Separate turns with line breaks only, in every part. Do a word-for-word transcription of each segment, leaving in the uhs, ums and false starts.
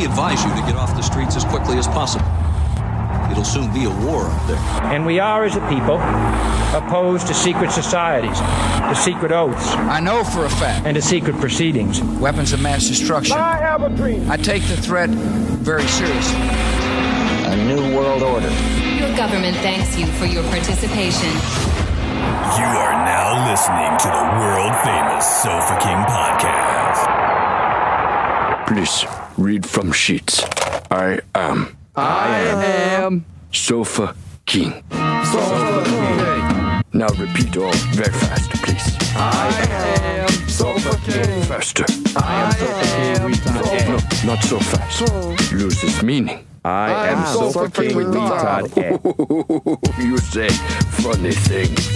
advise you to get off the streets as quickly as possible. It'll soon be a war up there.
And we are, as a people, opposed to secret societies, to secret oaths.
I know for a fact.
And to secret proceedings.
Weapons of mass destruction.
I have a dream.
I take the threat very seriously.
A new world order.
Your government thanks you for your participation.
You are now listening to the world-famous Sofa King podcast.
Please read from sheets. I am...
I am
Sofa King.
Sofa King.
Now repeat all very fast, please.
I am Sofa King.
Faster.
I am Sofa King.
No, not so fast. Loses meaning.
I am Sofa King.
You say funny things.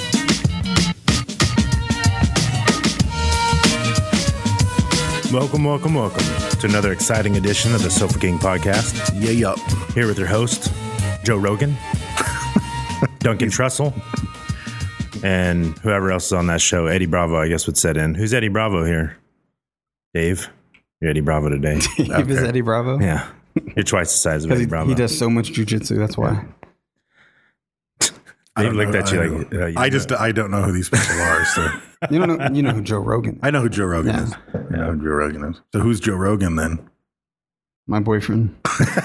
Welcome, welcome, welcome to another exciting edition of the Sofa King podcast.
Yeah, yup.
Here with your host, Joe Rogan, Duncan Trussell, and whoever else is on that show. Eddie Bravo, I guess, would set in. Who's Eddie Bravo here? Dave? You're Eddie Bravo today.
Dave okay. is Eddie Bravo?
Yeah. You're twice the size of Eddie
he,
Bravo.
He does so much jujitsu, that's why.
They looked
know,
at you
I
like
uh,
you
I just I don't know who these people are. So
you don't know you know who Joe Rogan is.
I know who Joe Rogan
yeah.
is. I know who Joe Rogan is. So who's Joe Rogan then?
My boyfriend.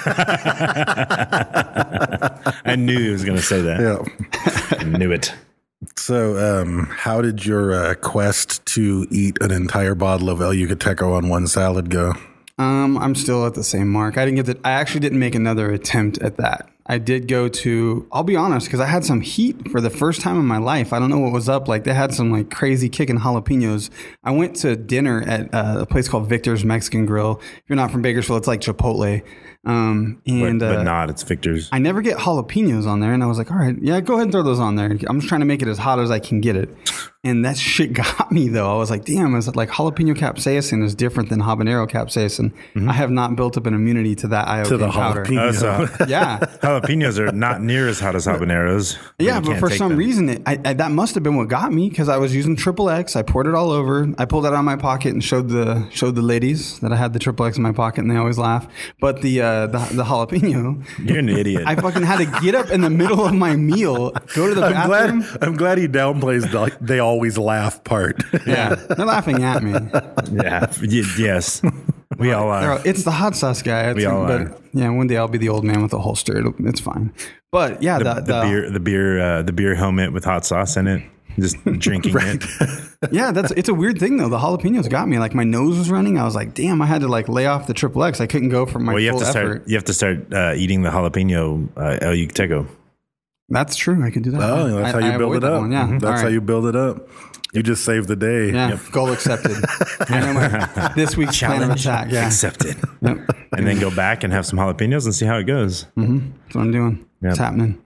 I knew he was going to say that.
Yeah,
I knew it.
So, um, how did your uh, quest to eat an entire bottle of El Yucateco on one salad go?
Um, I'm still at the same mark. I didn't get the, I actually didn't make another attempt at that. I did go to, I'll be honest, because I had some heat for the first time in my life. I don't know what was up. Like they had some like crazy kicking jalapenos. I went to dinner at uh, a place called Victor's Mexican Grill. If you're not from Bakersfield, it's like Chipotle. Um, and,
but, but
uh,
not, it's Victor's.
I never get jalapenos on there. And I was like, all right, yeah, go ahead and throw those on there. I'm just trying to make it as hot as I can get it. And that shit got me though. I was like, damn, is it like jalapeno capsaicin is different than habanero capsaicin. Mm-hmm. I have not built up an immunity to that iocane
to the
powder.
jalapeno.
Uh, so,
yeah.
Jalapenos are not near as hot as habaneros.
Yeah, but for some them. reason, it, I, I, that must have been what got me because I was using Triple X. I poured it all over. I pulled it out of my pocket and showed the showed the ladies that I had the Triple X in my pocket, and they always laugh. But the uh, the, the jalapeno,
you're an idiot.
I fucking had to get up in the middle of my meal, go to the
I'm
bathroom.
Glad, I'm glad he downplays the they always laugh part.
Yeah, they're laughing at me.
Yeah, y- yes. We all are.
It's the hot sauce guy.
We all
but,
are.
Yeah, one day I'll be the old man with the holster. It'll, it's fine. But yeah,
the,
the,
the,
the
beer, the beer, uh, the beer helmet with hot sauce in it. Just drinking
right.
it.
Yeah, that's it's a weird thing though. The jalapenos got me. Like my nose was running. I was like, damn, I had to like lay off the Triple X. I couldn't go for my
well, you
full
have to
effort.
start. You have to start uh, eating the jalapeno uh, El Yucateco.
That's true. I could do that.
Oh, that's
I,
how you
I
build it up.
One, yeah,
mm-hmm. That's
right.
how you build it up. You just saved the day.
Yeah,
yep.
Goal accepted. I know my, this week's
Challenge
plan of attack. Yeah,
accepted.
Yep.
And then go back and have some jalapenos and see how it goes.
Mm-hmm. That's what I'm doing. Yep. It's happening.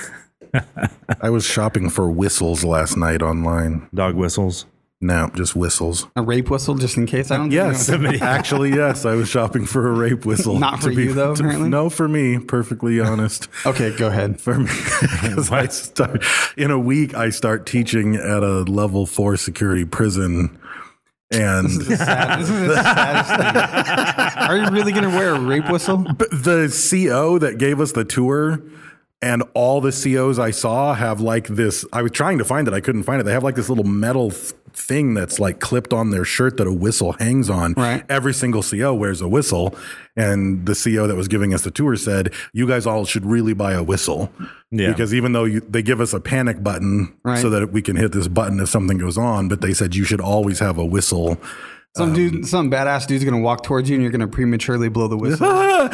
I was shopping for whistles last night online.
Dog whistles?
No, just whistles.
A rape whistle, just in case. I don't.
Yes, actually, yes. I was shopping for a rape whistle.
Not for you, be, though.
To,
apparently,
no, for me. Perfectly honest.
Okay, go ahead.
For me, because I start in a week. I start teaching at a level four security prison. And
this is the, sad, this is the saddest thing. Are you really going to wear a rape whistle?
The C O that gave us the tour. And all the C Os I saw have like this. I was trying to find it. I couldn't find it. They have like this little metal th- thing that's like clipped on their shirt that a whistle hangs on.
Right.
Every single C O wears a whistle. And the C O that was giving us the tour said, you guys all should really buy a whistle. Yeah. Because even though you, they give us a panic button right. so that we can hit this button if something goes on, but they said you should always have a whistle.
Some dude, um, some badass dude's gonna walk towards you, and you're gonna prematurely blow the whistle.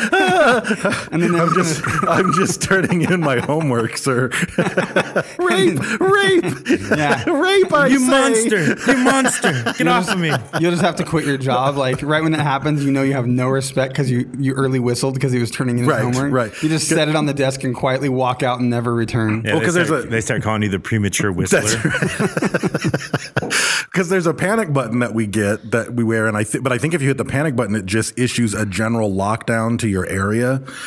And then I'm just, gonna... I'm just turning in my homework, sir. rape, rape,
yeah,
rape! I
you
say.
monster, you monster! Get
you'll
off
just,
of me!
You'll just have to quit your job. Like right when it happens, you know you have no respect because you you early whistled because he was turning in his
right,
homework.
Right,
You just set it on the desk and quietly walk out and never return.
Yeah, well, because there's a they start calling you the premature whistler.
Because there's a panic button that we get that we wear, and I think, but I think if you hit the panic button, it just issues a general lockdown to your area.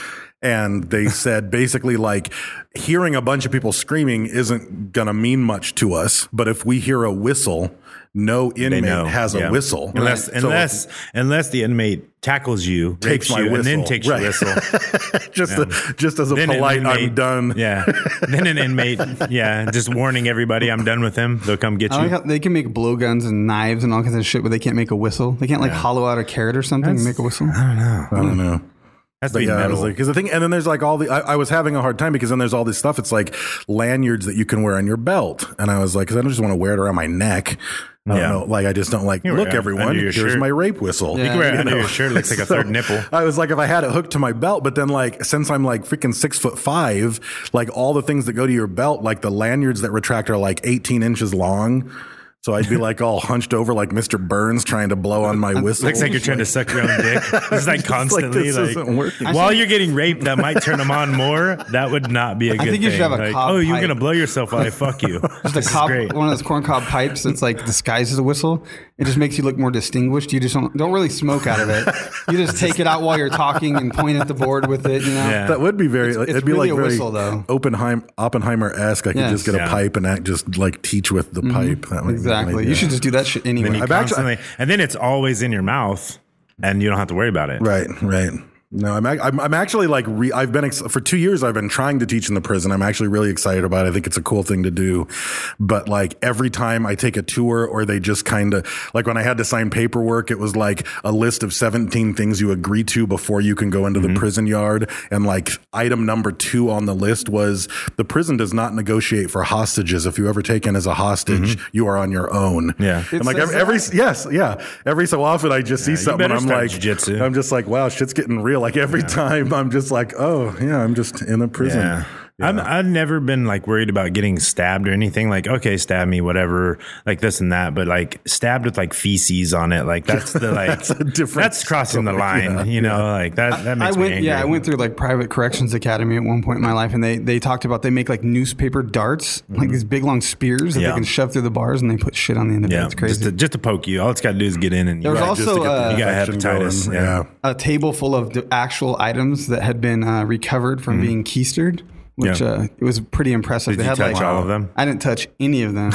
and they said basically like hearing a bunch of people screaming isn't going to mean much to us, but if we hear a whistle, no inmate has a
yeah.
whistle.
Unless,
so
unless, unless the inmate tackles you,
takes my
you,
whistle,
and then takes
right.
your whistle.
just,
yeah.
a, just as a
then
polite,
inmate,
I'm done.
Yeah. Then an inmate, yeah, just warning everybody, I'm done with him. They'll come get
I
you.
like how they can make blowguns and knives and all kinds of shit, but they can't make a whistle. They can't like
Yeah.
hollow out a carrot or something
That's,
and make a whistle.
I don't know.
I don't know.
Has to
But
be
yeah, I
metal.
was like, because the thing, and then there's like all the, I, I was having a hard time because then there's all this stuff. It's like lanyards that you can wear on your belt. And I was like, because I don't just want to wear it around my neck. I
Yeah.
don't know. Like, I just don't like,
You
look,
wear it
everyone,
under your
here's
shirt.
my rape whistle.
Yeah.
You can wear it
You
under
know?
your shirt. It looks like a
So,
third nipple.
I was like, if I had it hooked to my belt, but then like, since I'm like freaking six foot five, like all the things that go to your belt, like the lanyards that retract are like eighteen inches long. So I'd be like all hunched over like Mister Burns trying to blow on my whistle.
Looks like you're trying to suck your own dick. It's like constantly
this
like,
isn't working.
while you're getting raped, that might turn them on more. That would not be a good
think you
thing.
should have a
like,
cob
oh, you're
pipe.
gonna blow yourself while I fuck you.
Just a
This is
cob,
great.
one of those corncob pipes that's like disguised as a whistle. It just makes you look more distinguished. You just don't, don't really smoke out of it. You just take it out while you're talking and point at the board with it. You know,
Yeah.
That would be very.
It's-
it'd
it's
be
really
like
a
very
whistle, though.
Oppenheim, Oppenheimer-esque. I could
Yes.
just get a
Yeah.
pipe and act, just like teach with the pipe. That would be
exactly.
really
You should just do that shit anyway.
Then you
I've actually-
constantly, and then it's always in your mouth, and you don't have to worry about it.
Right, right. No, I'm, ac- I'm I'm actually like re, I've been ex- for two years. I've been trying to teach in the prison. I'm actually really excited about it. I think it's a cool thing to do. But like every time I take a tour, or they just kind of like when I had to sign paperwork, it was like a list of seventeen things you agree to before you can go into
Mm-hmm.
the prison yard. And like item number two on the list was the prison does not negotiate for hostages. If you ever taken as a hostage, you are on your own.
Mm-hmm. Yeah.
And like
says
every, every
that?
yes, yeah. Every so often I just
Yeah,
see
you
something and
better
I'm
start
like,
jujitsu.
I'm just like, wow, shit's getting real. Like every time I'm just like, oh yeah, I'm just in a prison.
Yeah.
Yeah.
I'm, I've never been like worried about getting stabbed or anything. Like, okay, stab me, whatever, like this and that. But like stabbed with like feces on it, like that's the like
That's a different
that's crossing the
story.
line.
Yeah,
you know, like that. That makes
I went,
me angry.
yeah, I went through like private corrections academy at one point in my life, and they they talked about they make like newspaper darts, like these big long spears that
Yeah.
they can shove through the bars, and they put shit on the end of it.
Yeah,
It's crazy.
just to, just to poke you. All it's got to do is get in and you,
There was
right,
also,
just to get the-
uh,
you got
infection
hepatitis.
going.
Yeah.
a table full of the actual items that had been uh, recovered from being keistered, which
Yeah.
uh, it was pretty impressive.
Did
they
you
had
touch
like
all of them?
I didn't touch any of them.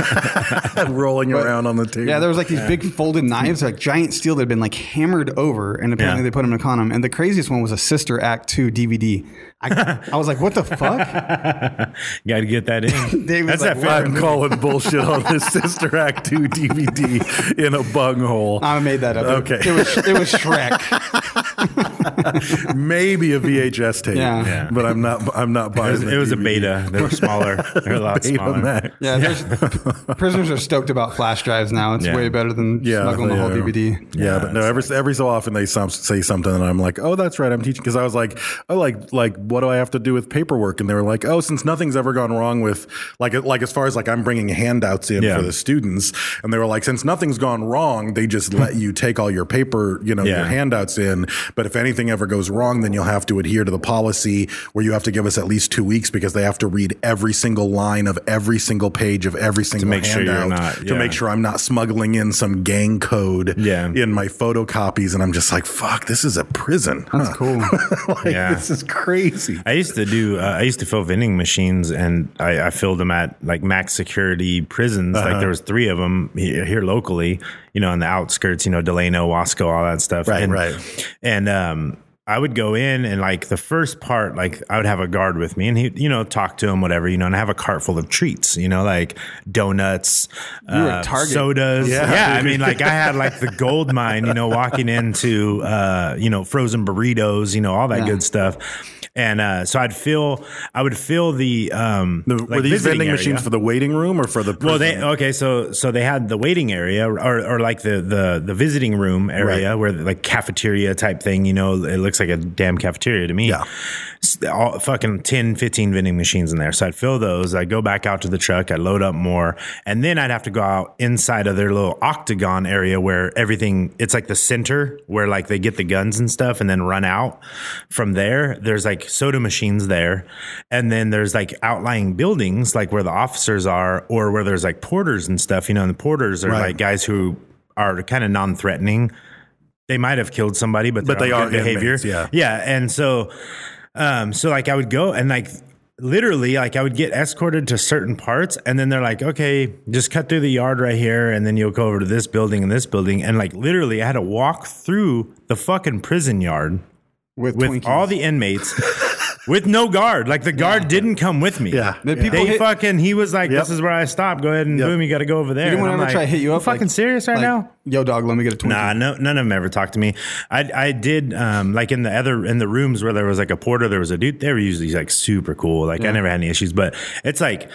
rolling around on the table.
Yeah, there was like these big folded knives, like giant steel that had been like hammered over, and apparently
Yeah.
they put them in a condom. And the craziest one was a Sister Act two D V D. I, I was like, what the fuck?
You got to get that in.
Dave was
That's
like,
that
"What?"
favorite
I'm calling bullshit on this Sister Act two D V D in a bunghole.
I made that up.
Okay.
It was it was Shrek.
Maybe a V H S tape.
Yeah.
Yeah.
But I'm not. I'm not
It
buying.
was,
the
it was a
D V D.
beta. They were smaller. They were a lot
Beta
smaller.
Max.
Yeah, there's, prisoners are stoked about flash drives now. It's
Yeah.
way better than
Yeah,
smuggling the
they
whole
are.
D V D.
Yeah,
Yeah,
but no, every every so often they some, say something, and I'm like, oh, that's right, I'm teaching. Because I was like, oh, like like what do I have to do with paperwork? And they were like, oh, since nothing's ever gone wrong with like like as far as like I'm bringing handouts in
Yeah.
for the students, and they were like, since nothing's gone wrong, they just let you take all your paper, you know,
Yeah.
your handouts in. But if anything ever goes wrong, then you'll have to adhere to the policy where you have to give us at least two weeks because they have to read every single line of every single page of every single
make sure you're
handout
not-
to
yeah.
make sure I'm not smuggling in some gang code
Yeah.
in my photocopies. And I'm just like, fuck, this is a prison.
That's
huh?
cool.
like,
Yeah.
this is crazy.
I used to do. Uh, I used to fill vending machines, and I, I filled them at like max security prisons.
Uh-huh.
Like there was three of them here, here locally. You know, in the outskirts. You know, Delano, Wasco, all that stuff.
Right,
and,
right.
And um, I would go in, and like the first part, like I would have a guard with me, and he, you know, talk to him, whatever, you know, and I have a cart full of treats, you know, like donuts,
You were
uh,
at Target.
sodas.
Yeah.
Yeah, I mean, like I had like the gold mine, you know, walking into, uh, you know, frozen burritos, you know, all that
Yeah.
good stuff. And uh, so I'd fill, I would fill the, um,
The,
like
were these
visiting
vending
area.
machines for the waiting room or for the prison?
Well, they okay. So so they had the waiting area, or or like the the the visiting room area,
Right.
where like cafeteria type thing. You know, it looks like a damn cafeteria to me.
Yeah.
S- All, fucking ten, fifteen vending machines in there. So I'd fill those. I'd go back out to the truck. I'd load up more, and then I'd have to go out inside of their little octagon area where everything. It's like the center where like they get the guns and stuff, and then run out from there. There's like soda machines there, and then there's like outlying buildings like where the officers are, or where there's like porters and stuff, you know, and the porters are
Right.
like guys who are kind of non-threatening. They might have killed somebody, but,
But
they're
they
on
are
good behavior.
inmates, yeah.
Yeah. And so Um, so like I would go and like literally like I would get escorted to certain parts, and then they're like, okay, just cut through the yard right here, and then you'll go over to this building and this building, and like literally I had to walk through the fucking prison yard
with,
with all the inmates. With no guard. Like the guard yeah. didn't come with me.
Yeah.
The people
they
hit,
fucking, he was like,
yep.
this is where I stopped. Go ahead and yep. boom, you got to go over there.
You didn't want to ever
like,
try to hit you up?
You fucking
like,
serious right
like,
now?
Yo, dog, let me get a Twinkie.
Nah, no, none of them ever talked to me. I I did, um, like in the other, in the rooms where there was like a porter, there was a dude, they were usually like super cool. Like yeah. I never had any issues, but it's like,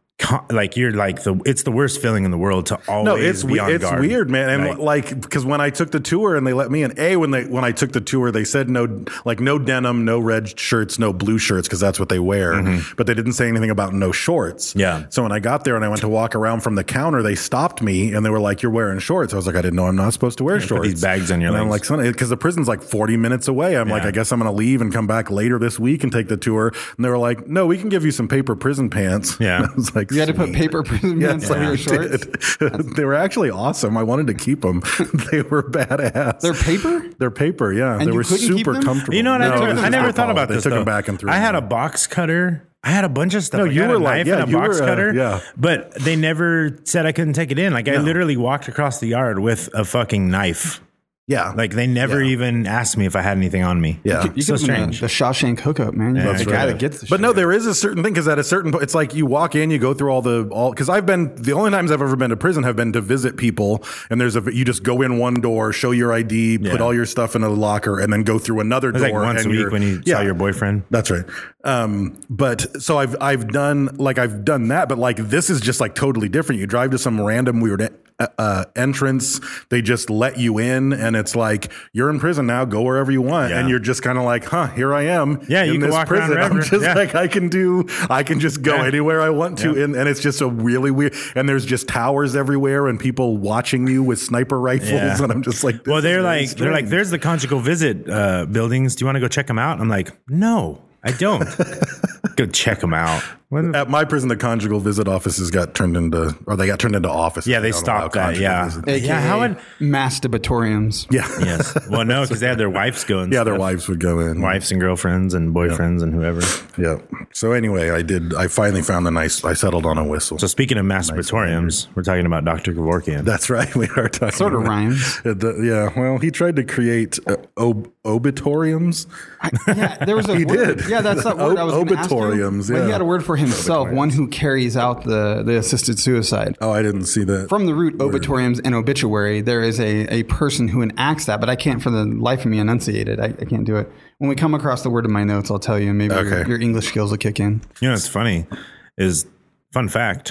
like you're like the it's the worst feeling in the world to always
no it's
be on
it's
guard.
weird, man. And
like,
like because when I took the tour and they let me in, a when they when I took the tour they said no, like no denim, no red shirts, no blue shirts, because that's what they wear, mm-hmm. but they didn't say anything about no shorts.
Yeah.
So when I got there and I went to walk around from the counter, they stopped me and they were like, you're wearing shorts. I was like, I didn't know I'm not supposed to wear
yeah,
shorts.
Put these bags on your
and
legs.
I'm like, because the prison's like forty minutes away. I'm yeah. like, I guess I'm gonna leave and come back later this week and take the tour. And they were like, no, we can give you some paper prison pants.
Yeah.
And I was like,
you had to put paper prison
yeah,
pants on your shorts.
They were actually awesome. I wanted to keep them. They were badass.
They're paper?
They're paper, yeah.
And
they
you
were
couldn't keep
super
them?
comfortable.
You know what?
No,
I, took, I never thought about
they
this.
They took
though.
them back and threw
I
them
had a
out.
box cutter. I had a bunch of stuff.
No,
like,
you
I had
were
a
like-
knife
yeah,
and a
you
box
were, uh,
cutter.
yeah.
But they never said I couldn't take it in. Like I
No.
literally walked across the yard with a fucking knife.
Yeah.
Like they never
Yeah.
even asked me if I had anything on me.
Yeah.
You
so
could
strange.
The, the Shawshank hookup, man. You're
Yeah,
the
that's
guy
right.
that gets the
But
shit.
no, there is a certain thing because at a certain point, it's like you walk in, you go through all the all because I've been the only times I've ever been to prison have been to visit people, and there's a you just go in one door, show your I D,
Yeah.
put all your stuff in a locker, and then go through another
It was
door.
like once
and
a week
you're-
when you saw your boyfriend.
That's right. Um, but so I've I've done like I've done that, but like this is just like totally different. You drive to some random weird uh, entrance, they just let you in, and it's like you're in prison now. Go wherever you want,
Yeah.
and you're just kind of like, huh, here I am.
Yeah,
in
you can
this
walk around
prison. I'm
wherever.
just
Yeah.
like I can do. I can just go
Yeah.
anywhere I want to,
Yeah.
and, and it's just a really weird. And there's just towers everywhere, and people watching you with sniper rifles,
Yeah.
and I'm just like, this
Well, they're
is really
like they're like
strange.
there's the conjugal visit uh, buildings. Do you want to go check them out? I'm like, no, I don't. Go check them out. What the-
At my prison, the conjugal visit offices got turned into, or they got turned into offices.
Yeah, they
don't allow
stopped that,
conjugal
yeah.
visits.
A K A
Yeah, how would-
masturbatoriums.
Yeah.
yes. Well, no, because they had their wives go and
Yeah, their
stuff.
wives would go in.
wives and girlfriends and boyfriends and whoever.
Yeah. So anyway, I did. I finally found a nice. I settled on a whistle.
So speaking of masturbatoriums, we're talking about Doctor Kevorkian.
That's right. We are talking.
Sort of
about-
rhymes.
Uh, the- yeah. Well, he tried to create uh, ob- obitoriums.
I, yeah, there was a
He
word.
did.
Yeah, that's that word I was going to ask you.
Obitoriums,
But he
yeah.
had a word for himself, one who carries out the, the assisted suicide.
Oh, I didn't see that.
From the root obitoriums and obituary, there is a, a person who enacts that, but I can't for the life of me enunciate it. I, I can't do it. When we come across the word in my notes, I'll tell you, and maybe your,
Okay.
your English skills will kick in.
You know what's funny is, fun fact,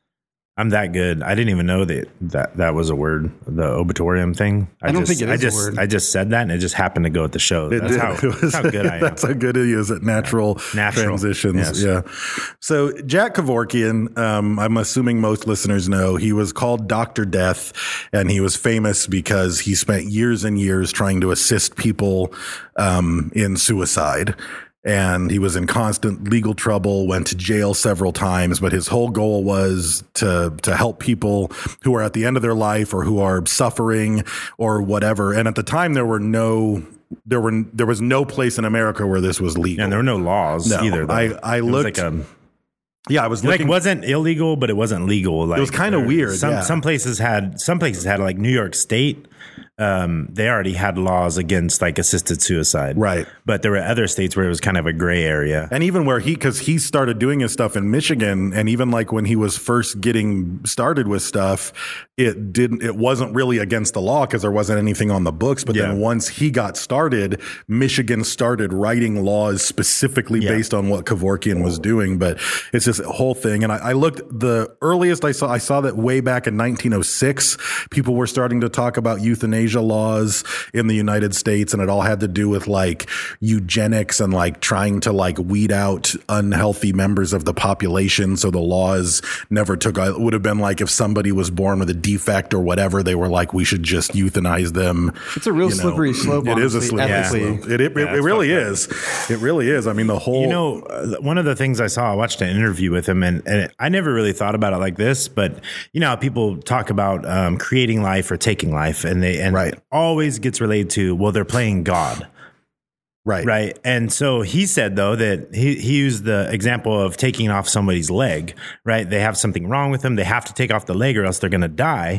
I'm that good. I didn't even know that that, that was a word, the obituarium thing.
I don't
just,
think it
I
is a
just,
word.
I just said that, and it just happened to go at the show.
It
That's,
did.
how,
It was-
that's how good I am.
That's how good he is at natural,
Natural.
transitions.
Yes.
Yeah. So Jack Kevorkian, um, I'm assuming most listeners know, he was called Doctor Death, and he was famous because he spent years and years trying to assist people um, in suicide. And he was in constant legal trouble, went to jail several times, but his whole goal was to to help people who are at the end of their life or who are suffering or whatever. And at the time, there were no there were there was no place in America where this was legal.
And there were no laws
No,
either. though.
I- I
It was
looked-
like a,
yeah, I was
like
looking.
it wasn't illegal, but it wasn't legal. Like,
was kinda
there-
weird,
Some
yeah.
some places had some places had like New York State. Um, they already had laws against like assisted suicide,
Right.
But there were other states where it was kind of a gray area.
And even where he, because he started doing his stuff in Michigan, and even like when he was first getting started with stuff, it didn't, it wasn't really against the law because there wasn't anything on the books. But
Yeah.
then once he got started, Michigan started writing laws specifically
Yeah.
based on what Kevorkian was doing. But it's just a whole thing. And I, I looked, the earliest I saw, I saw that way back in nineteen oh six, people were starting to talk about euthanasia laws in the United States, and it all had to do with like eugenics and like trying to like weed out unhealthy members of the population. So the laws never took, it would have been like if somebody was born with a defect or whatever, they were like, we should just euthanize them.
It's a real
You know,
slippery slope,
It is a
honestly,
slippery
ethically.
slope. It, it,
Yeah,
it
it's
really
fucked
is. It really is. I mean, the whole,
You know, uh, one of the things I saw, I watched an interview with him, and, and I never really thought about it like this, but you know how people talk about um, creating life or taking life, and they and
Right.
always gets related to, well, they're playing God.
Right.
Right. And so he said, though, that he, he used the example of taking off somebody's leg, right? They have something wrong with them. They have to take off the leg or else they're going to die.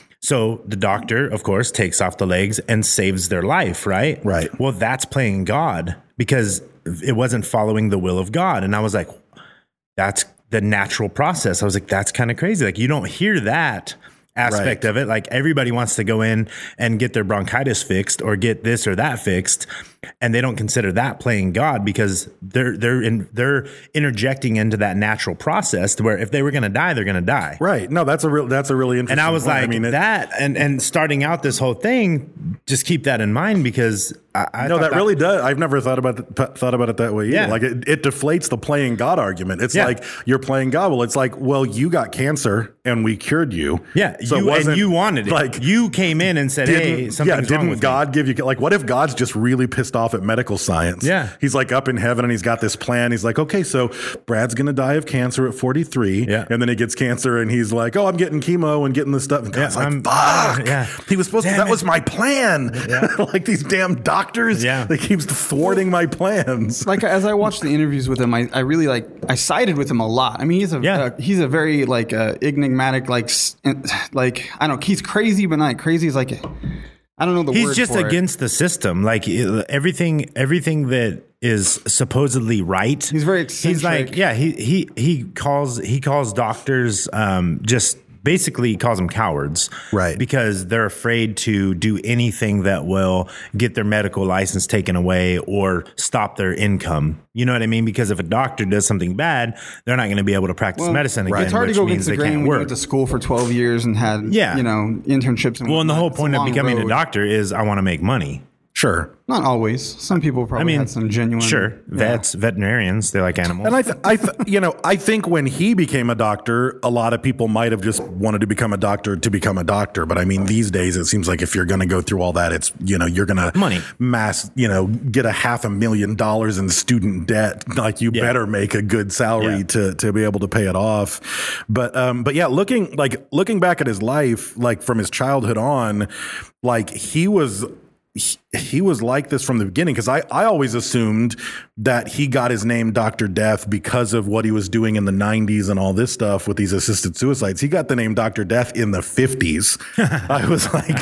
So the doctor, of course, takes off the legs and saves their life, right?
Right.
Well, that's playing God because it wasn't following the will of God. And I was like, that's the natural process. I was like, that's kind of crazy. Like, you don't hear that aspect
Right.
of it. Like, everybody wants to go in and get their bronchitis fixed or get this or that fixed, and they don't consider that playing God because they're they're in, they're interjecting into that natural process to where if they were going to die, they're going to die.
Right. No, that's a real that's a really interesting.
And I was
point.
like,
I mean, it,
that and and starting out this whole thing, just keep that in mind because I, I
no,
thought
that, really does. I've never thought about it, thought about it that way either.
Yeah.
Like it, it deflates the playing God argument. It's
Yeah.
like you're playing God. Well, it's like, well, you got cancer and we cured you.
Yeah,
so
you,
it wasn't
and you wanted it.
Like
you came in and said, "Hey,
didn't,
something's
yeah,
wrong
didn't
with
God
me."
give you like? What if God's just really pissed off at medical science?
Yeah.
he's like up in heaven and he's got this plan. He's like, okay, so Brad's gonna die of cancer at forty-three,
Yeah.
and then he gets cancer and he's like, oh, I'm getting chemo and getting this stuff. And God's
Yeah,
like,
I'm-
fuck,
yeah.
he was supposed
Damn
to. That
it.
was my plan. Like these damn doctors.
Yeah.
they keep thwarting my plans.
Like as I watched the interviews with him, I, I really like I sided with him a lot. I mean, he's a
Yeah.
uh, he's a very like uh, enigmatic like s- like I don't know. He's crazy, but not crazy. He's like I don't know the word.
He's just
for it.
against the system. Like it- everything, everything that is supposedly right.
He's very
He's like,
eccentric.
yeah, he he he calls he calls doctors um, just basically he calls them cowards,
Right.
Because they're afraid to do anything that will get their medical license taken away or stop their income. You know what I mean? Because if a doctor does something bad, they're not going to be able to practice
Well,
medicine again.
It's hard to
which
go
means
against the
they
grain
can't
when you
work.
went to school for twelve years and had
Yeah.
you know internships. And
Well, and the
whatnot.
whole
It's
point
a
of
long
becoming a
road.
doctor is I want to make money.
Sure.
Not always. Some people probably
I mean,
had some genuine.
Sure,
yeah.
vets, veterinarians, they like animals.
And I, th- I, th- you know, I think when he became a doctor, a lot of people might have just wanted to become a doctor to become a doctor. But I mean, these days it seems like if you're going to go through all that, it's you know you're going to
Money.
mass, you know, get a half a million dollars in student debt. Like you
Yeah.
better make a good salary
Yeah.
to to be able to pay it off. But um, but yeah, looking like looking back at his life, like from his childhood on, like he was. He, he was like this from the beginning because I, I always assumed that he got his name Doctor Death because of what he was doing in the nineties and all this stuff with these assisted suicides. He got the name Doctor Death in the fifties. I was like,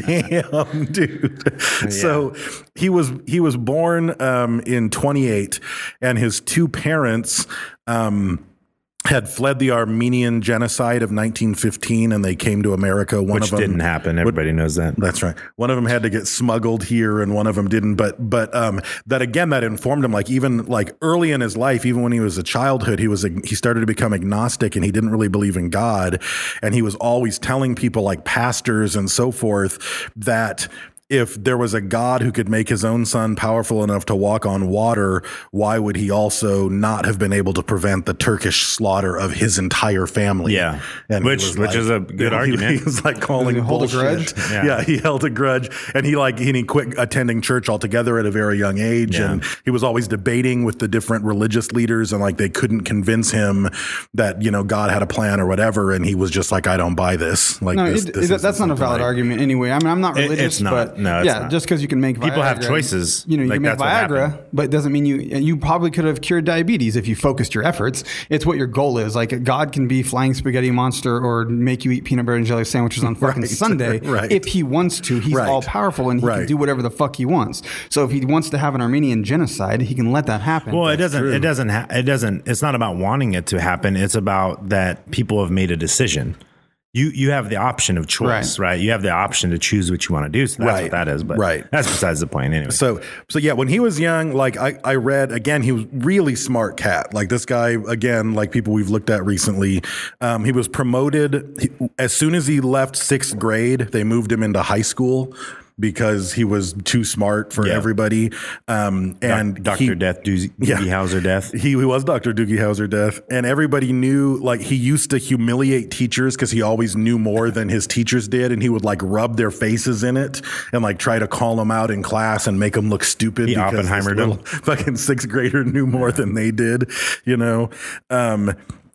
damn, dude. Yeah. So he was he was born um, in twenty-eight, and his two parents um, had fled the Armenian genocide of nineteen fifteen, and they came to America. One
Which
of them
didn't happen. Everybody knows that.
That's right. One of them had to get smuggled here, and one of them didn't. But but um, that again, that informed him. Like even like early in his life, even when he was a childhood, he was he started to become agnostic, and he didn't really believe in God. And he was always telling people, like pastors and so forth, that if there was a God who could make his own son powerful enough to walk on water, why would he also not have been able to prevent the Turkish slaughter of his entire family?
Yeah.
and he
Which-
was
which
like-
is a good
he-
argument.
He was like calling
Did he hold a
bullshit.
grudge?
Yeah.
Yeah, he held a grudge, and he like and he quit attending church altogether at a very young age,
Yeah.
and he was always debating with the different religious leaders, and like they couldn't convince him that you know God had a plan or whatever, and he was just like, I don't buy this. Like
No,
this,
it,
this
it,
isn't
that's not a
something
valid
I-
argument anyway. I mean, I'm not
It-
religious,
it's not.
but
No, it's
yeah,
not.
just because you can make Viagra,
People have choices.
You know, you
Like,
can make
that's what
Viagra,
happened.
but it doesn't mean you. You probably could have cured diabetes if you focused your efforts. It's what your goal is. Like God can be flying spaghetti monster or make you eat peanut butter and jelly sandwiches on fucking
Right,
Sunday
right.
if he wants to. He's
Right.
all powerful and he
Right.
can do whatever the fuck he wants. So if he wants to have an Armenian genocide, he can let that happen.
Well, it doesn't. It doesn't. Ha- it doesn't. It's not about wanting it to happen. It's about that people have made a decision. You you have the option of choice, right?
Right.
You have the option to choose what you want to do. So that's
Right.
what that is. But
Right.
that's besides the point, anyway.
So, so yeah, when he was young, like I, I read again, he was really smart cat. Like this guy, again, like people we've looked at recently, um, he was promoted he, as soon as he left sixth grade. They moved him into high school because he was too smart for
Yeah.
everybody. Um, and
Doc- Doctor
he-
Death, Doogie
Yeah.
Howser Death.
He, he was Doctor Doogie Howser Death, and everybody knew, like, he used to humiliate teachers because he always knew more than his teachers did, and he would like rub their faces in it and like try to call them out in class and make them look stupid.
He
because this
Oppenheimered
little
them.
fucking sixth grader knew more than they did, you know. Um,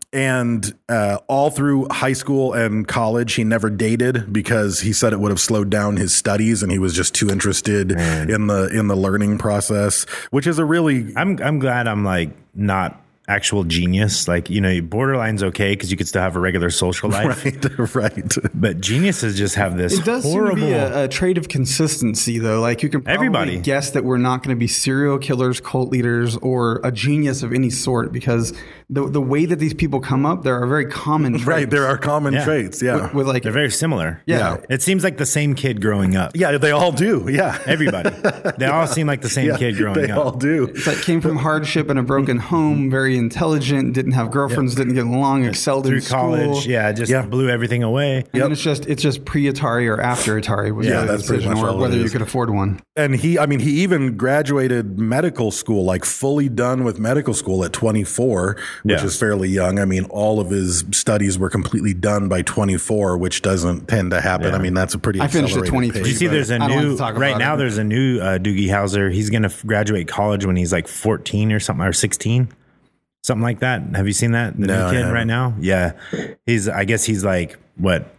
and uh, all through high school and college, he never dated because he said it would have slowed down his studies, and he was just too interested Man. in the in the learning process, which is a really.
I'm I'm glad I'm like not actual genius. Like, you know, borderline's okay because you could still have a regular social life.
Right, right.
But geniuses just have this
It does
horrible...
seem to be a, a trait of consistency, though. Like, you can probably
Everybody.
guess that we're not going to be serial killers, cult leaders, or a genius of any sort, because the the way that these people come up, there are very common traits.
Right, there are common
Yeah.
traits, yeah.
With, with like,
They're very similar.
Yeah.
It seems like the same kid growing up.
Yeah, they all do, yeah.
Everybody. They all seem like the same
Yeah,
kid growing
they
up.
all do.
it's like came from hardship and a broken home, very intelligent, didn't have girlfriends, didn't get along, excelled
Through
in school.
college, yeah, just
Yeah.
blew everything away.
And then it's just it's just pre-Atari or after Atari was
Yeah,
the
that's pretty
decision,
much
or
all it
whether you
is.
could afford one.
And he, I mean, he even graduated medical school, like fully done with medical school at twenty-four, which
Yeah.
is fairly young. I mean, all of his studies were completely done by twenty-four, which doesn't tend to happen.
Yeah.
I mean, that's a pretty
I finished at
accelerated
twenty-three.
pace.
Did you see
but
there's a
I don't like
new,
to talk about
right now
it.
there's a new uh, Doogie Howser. He's going to f- graduate college when he's like fourteen or something, or sixteen. Something like that. Have you seen that? The
No, I
new kid
haven't.
right now? Yeah. He's, I guess he's like, what,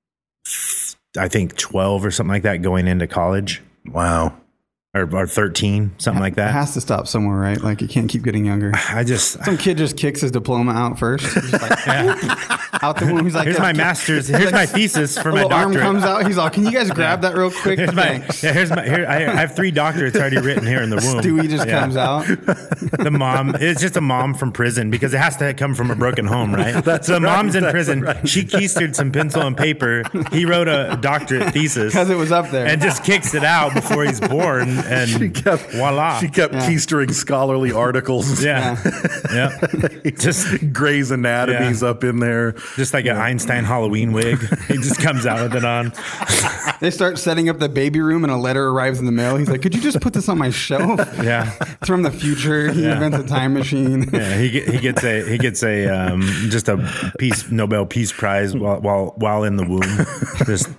I think twelve or something like that going into college.
Wow.
Or, or thirteen, something like
It
that.
has to stop somewhere, right? Like, it can't keep getting younger.
I just,
Some kid just kicks his diploma out first. He's just like, out the womb. He's like,
here's my master's, here's my thesis for
A
my
little arm
doctorate.
comes out. He's all, can you guys grab that real quick?
Here's my,
Thanks.
yeah, here's my, here, I I have three doctorates already written here in the womb.
Stewie just
Yeah.
comes out.
The mom, it's just a mom from prison because it has to come from a broken home, right?
That's
so the
right,
mom's in
that's
prison.
right.
She keistered some pencil and paper. He wrote a doctorate thesis.
Because it was up there.
And just kicks it out before he's born. And
She kept,
voila.
she kept
Yeah.
keystering scholarly articles.
yeah. Yeah. Just,
Grey's Anatomy's
Yeah.
up in there.
just like an Einstein Halloween wig. He just comes out with it on.
They start setting up the baby room and a letter arrives in the mail. He's like, could you just put this on my shelf?
Yeah.
It's from the future. He
Yeah.
invents a time machine.
Yeah, he get, he gets a he gets a um, just a peace Nobel Peace Prize while while while in the womb. Just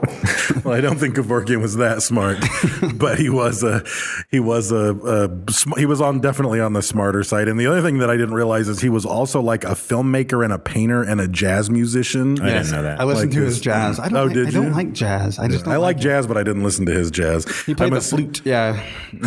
Well, I don't think Kevorkian was that smart, but he was a he was a, a sm- he was on definitely on the smarter side. And the other thing that I didn't realize is he was also like a filmmaker and a painter and a jazz musician.
I didn't know that.
I listened
Like
to
his-
his jazz. I don't,
Oh,
like,
did
I don't
you?
like jazz. I just don't
I like
it.
jazz, but I didn't listen to his jazz.
He played
I'm
the
a-
flute. Yeah.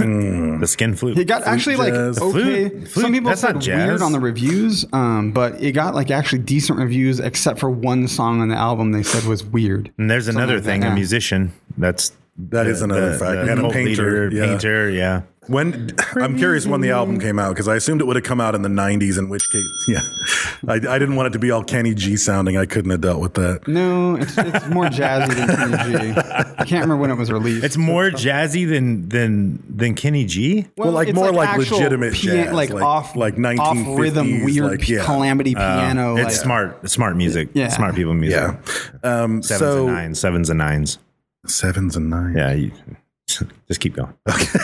the skin flute.
He got actually like
jazz.
okay.
Flute?
Some people
That's
said
not jazz.
weird on the reviews, um, but it got like actually decent reviews, except for one song on the album they said was weird.
And there's
Something
another
like that,
thing,
yeah.
a musician. That's
That is another fact. And a
cult
painter,
leader,
yeah.
painter, yeah.
When I'm curious when the album came out because I assumed it would have come out in the nineties. In which case, yeah, I, I didn't want it to be all Kenny G sounding. I couldn't have dealt with that.
No, it's, it's more jazzy than Kenny G. I can't remember when it was released.
It's more jazzy than than than Kenny G.
Well, like
it's
more like
actual
legitimate
pian-
jazz,
like,
like-
off,
like
off
nineteen
rhythm,
fifties,
weird
like, yeah.
calamity piano.
It's
like,
smart, it's smart music.
Yeah.
Smart people music.
Yeah. Um,
Sevens
so
and nines, sevens and nines.
sevens and nines.
Yeah, you, just keep going.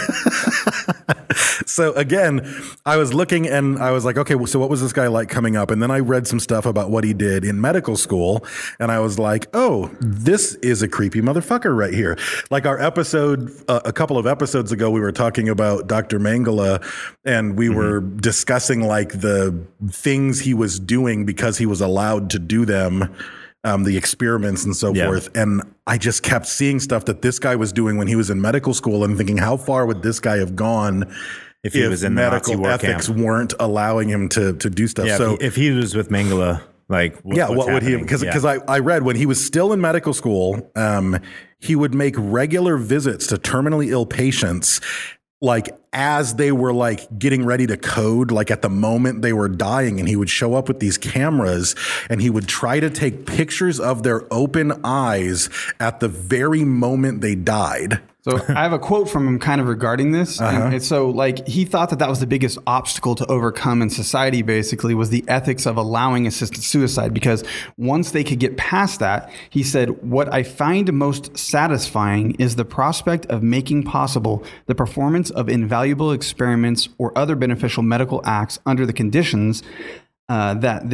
So again, I was looking and I was like, okay, well, so what was this guy like coming up? And then I read some stuff about what he did in medical school. And I was like, oh, this is a creepy motherfucker right here. Like our episode, uh, a couple of episodes ago, we were talking about Doctor Mangala and we mm-hmm. were discussing like the things he was doing because he was allowed to do them. Um, the experiments and so
yeah.
forth. And I just kept seeing stuff that this guy was doing when he was in medical school and thinking, how far would this guy have gone
if he
if
was in the Nazi
medical
war
ethics
camp.
weren't allowing him to to do stuff?
Yeah,
so
if, he, if he was with Mangala, like, what,
yeah,
what's
what would he?
happening?
Because
Yeah.
because I, I read when he was still in medical school, um, he would make regular visits to terminally ill patients. Like as they were like getting ready to code, like at the moment they were dying, and he would show up with these cameras and he would try to take pictures of their open eyes at the very moment they died.
So I have a quote from him kind of regarding this.
Uh-huh.
And it's so like he thought that that was the biggest obstacle to overcome in society, basically, was the ethics of allowing assisted suicide. Because once they could get past that, he said, what I find most satisfying is the prospect of making possible the performance of invaluable experiments or other beneficial medical acts under the conditions Uh, that this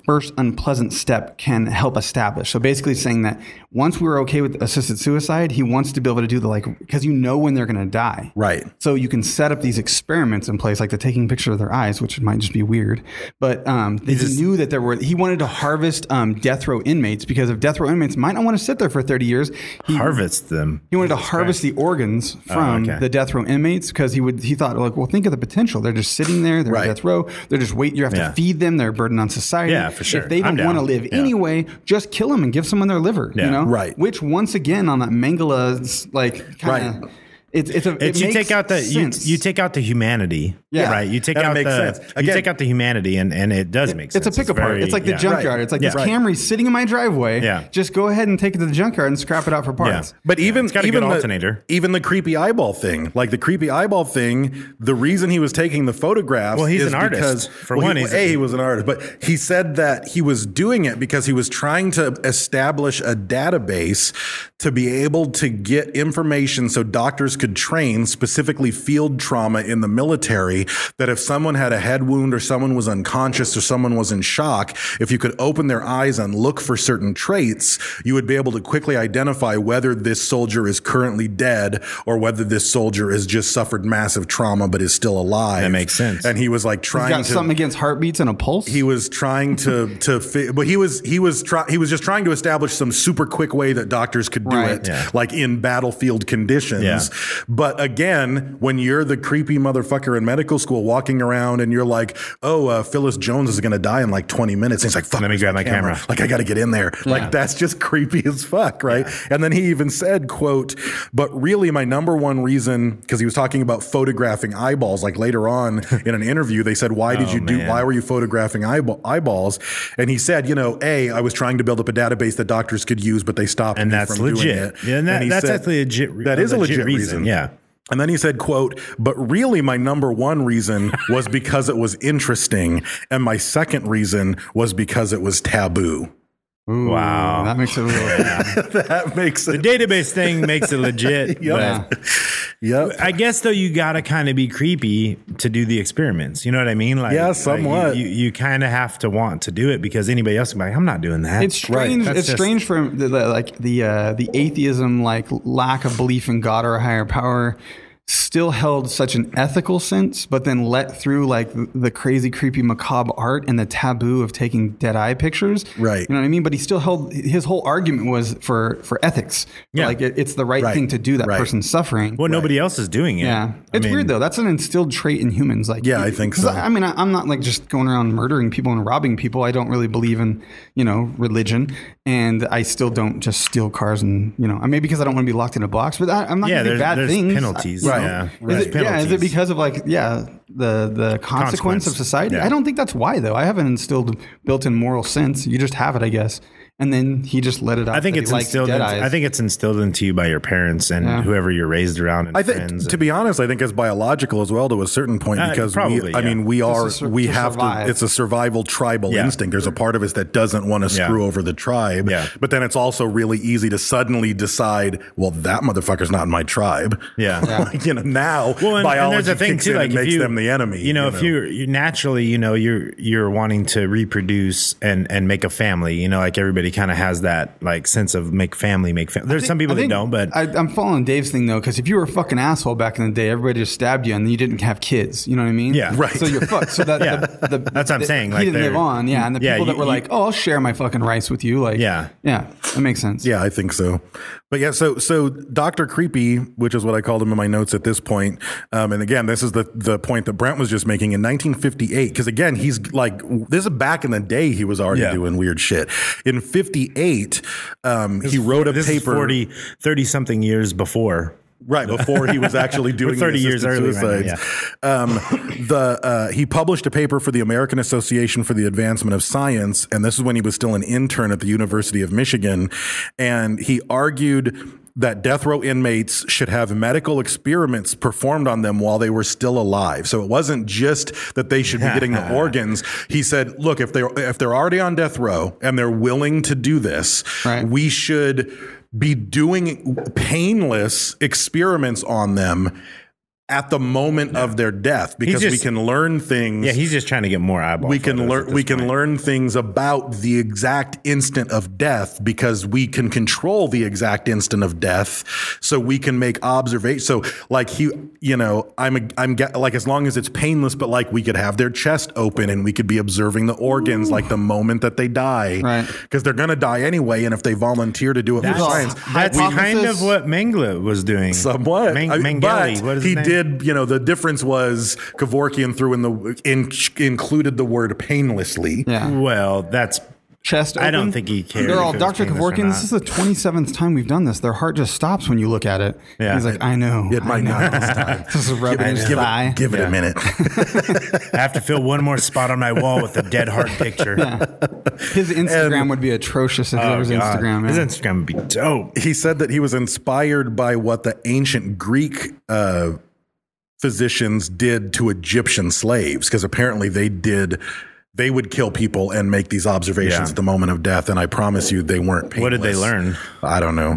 first unpleasant step can help establish. So basically saying that once we're okay with assisted suicide, he wants to be able to do the like, because you know when they're going to die.
Right.
So you can set up these experiments in place, like the taking picture of their eyes, which might just be weird. But um, he just, knew that there were, he wanted to harvest um, death row inmates, because if death row inmates might not want to sit there for thirty years. He,
harvest them.
He wanted to harvest the organs from oh, okay. the death row inmates, because he would, he thought like, well, think of the potential. They're just sitting there. They're right. death row. They're just wait. You have
yeah.
to feed them. They're a burden on society.
Yeah, for sure.
If they don't want to live yeah. anyway, just kill them and give someone their liver.
Yeah.
You know,
right?
Which once again on that Mengele's like kind of.
Right.
It's it's a
it's
it
you take out the you,
sense.
you take out the humanity,
yeah.
right? You take
that
out
makes
the
sense.
Again, you take out the humanity, and, and it does make sense.
It's a pick apart. It's, it's like the yeah. junkyard. Right. It's like
yeah.
this
right.
Camry's sitting in my driveway.
Yeah.
Just go ahead and take it to the junkyard and scrap it out for parts.
Yeah.
But even
yeah. it's got a
even
good
the,
alternator.
Even the creepy eyeball thing, like the creepy eyeball thing, the reason he was taking the photographs.
Well, he's
is
an artist.
Because,
for
well,
one,
he,
he's
a he was an artist, but he said that he was doing it because he was trying to establish a database to be able to get information so doctors could train, specifically field trauma in the military, that if someone had a head wound or someone was unconscious or someone was in shock, if you could open their eyes and look for certain traits, you would be able to quickly identify whether this soldier is currently dead or whether this soldier has just suffered massive trauma but is still alive.
That makes sense.
And he was like trying
He's got
to
something against heartbeats and a pulse.
He was trying to to fi- but he was he was try, he was just trying to establish some super quick way that doctors could do
right.
it,
yeah.
like in battlefield conditions.
Yeah.
But again, when you're the creepy motherfucker in medical school walking around and you're like, oh, uh, Phyllis Jones is going to die in like twenty minutes. And he's like, fuck,
let me grab my camera.
camera. Like, I got to get in there.
Yeah.
Like, that's just creepy as fuck, right? Yeah. And then he even said, quote, but really my number one reason, because he was talking about photographing eyeballs, like later on in an interview, they said, why did
oh,
you do,
man.
why were you photographing eyeball, eyeballs? And he said, you know, A, I was trying to build up a database that doctors could use, but they stopped
and
me
that's
from
legit.
doing it.
Yeah, and, that,
and he
that's
said,
actually a legit,
that
a
is a legit,
legit
reason.
reason. Yeah.
And then he said, quote, but really my number one reason was because it was interesting. And my second reason was because it was taboo.
Ooh,
wow.
That makes it real.
That makes it.
The database thing makes it legit.
Yep.
But
yep.
I guess, though, you got to kind of be creepy to do the experiments. You know what I mean? Like,
yeah, somewhat.
Like you you, you kind of have to want to do it because anybody else can be like, I'm not doing that.
It's strange.
Right.
It's
just,
strange for the, the, like the uh, the atheism, like lack of belief in God or a higher power, still held such an ethical sense, but then let through like the crazy, creepy, macabre art and the taboo of taking dead eye pictures.
Right.
You know what I mean? But he still held, his whole argument was for, for ethics.
Yeah.
Like it, it's the right,
Right.
thing to do. That
Right.
person's suffering.
Well, nobody else is doing it.
Yeah.
I
It's
mean,
weird though. That's an instilled trait in humans. Like,
Yeah, I think
'cause
so.
I, I mean, I, I'm not like just going around murdering people and robbing people. I don't really believe in, you know, religion, and I still don't just steal cars and, you know, maybe because I don't want to be locked in a box, but I, I'm not
Yeah,
going to do
there's,
bad
there's
things.
penalties.
I-
Right.
Yeah.
Is
There's
it, yeah, is it
penalties.
because of like, yeah, the the consequence,
Consequence.
of society?
Yeah.
I don't think that's why though. I haven't instilled built-in moral sense. You just have it, I guess. And then he just let it out.
I think
that
it's
he likes
instilled.
dead
Into,
eyes.
I think it's instilled into you by your parents and
Yeah.
whoever you're raised around and
I think,
friends.
to be honest, I think it's biological as well to a certain point
Uh,
because
probably,
we, I
yeah.
mean, we
Just
are,
to sur-
we
to
have
survive.
to, it's a survival tribal
Yeah.
instinct. There's a part of us that doesn't want to
Yeah.
screw over the tribe.
Yeah.
But then it's also really easy to suddenly decide, well, that motherfucker's not in my tribe.
Yeah. Yeah.
Like, you know, now
well, and,
biology
and there's a thing
kicks
too,
in
like
and
if
makes
you,
them the enemy.
You know, if you're you naturally, you know, you're you're wanting to reproduce and and make a family. You know, like everybody kind of has that like sense of make family, make family. There's
think-
some people
I
that
think
don't, but
I, I'm following Dave's thing though, because if you were a fucking asshole back in the day, everybody just stabbed you, and you didn't have kids. You know what I mean?
Yeah.
Right.
So you're fucked. So that
Yeah.
the, the,
That's what I'm
the-
saying,
He
like
didn't live
they're-
on. Yeah, and the
yeah,
people
you-
that were
you-
like, "Oh, I'll share my fucking rice with you." Like,
Yeah.
yeah, that makes sense.
Yeah, I think so. But yeah, so so Doctor Creepy, which is what I called him in my notes at this point, um, and again, this is the the point that Brent was just making in nineteen fifty-eight, because again, he's like, this is back in the day he was already
Yeah.
doing weird shit. In fifty-eight, um, he wrote a
this
paper.
is forty, thirty something years before.
Right, before he was actually doing
thirty
the
years
assisted
early right now,
suicides. um, the uh, he published a paper for the American Association for the Advancement of Science, and this is when he was still an intern at the University of Michigan, and he argued that death row inmates should have medical experiments performed on them while they were still alive. So it wasn't just that they should be getting the organs. He said, look, if they're if they're already on death row and they're willing to do this,
Right.
we should be doing painless experiments on them at the moment of their death, because
just-
we can learn things.
Yeah, he's just trying to get more eyeballs.
We can
photos
learn.
at this
We can
point.
learn things about the exact instant of death because we can control the exact instant of death. So we can make observations. So like he, you know, I'm a, I'm get, like as long as it's painless, but like we could have their chest open and we could be observing the organs like the moment that they die,
Right.
Because they're going to die anyway. And if they volunteer to do it
That's,
for science,
that's
we-
kind of what Mengele was doing.
somewhat.
Meng-
I mean,
Mengele,
but
what is his
he
name?
did, you know, the difference was Kevorkian threw in the in, included the word painlessly.
Yeah.
Well, that's
Chest open.
I don't think he cared
They're
if
all
it was
Doctor
painless or
Kevorkian. This is
not.
the twenty-seventh time we've done this. Their heart just stops when you look at it.
Yeah.
He's like, I know.
It might
I know.
not this time.
This is rubbing
Give it-
his
give it-
thigh.
Give it
Yeah.
a minute.
I have to fill one more spot on my wall with a dead heart picture.
His Instagram would be atrocious if it
Oh,
was
God.
Instagram.
His
yeah.
Instagram would be dope.
He said that he was inspired by what the ancient Greek uh, physicians did to Egyptian slaves, because apparently they did. They would kill people and make these observations
Yeah.
at the moment of death, and I promise you, they weren't painless.
What did they learn?
I don't know.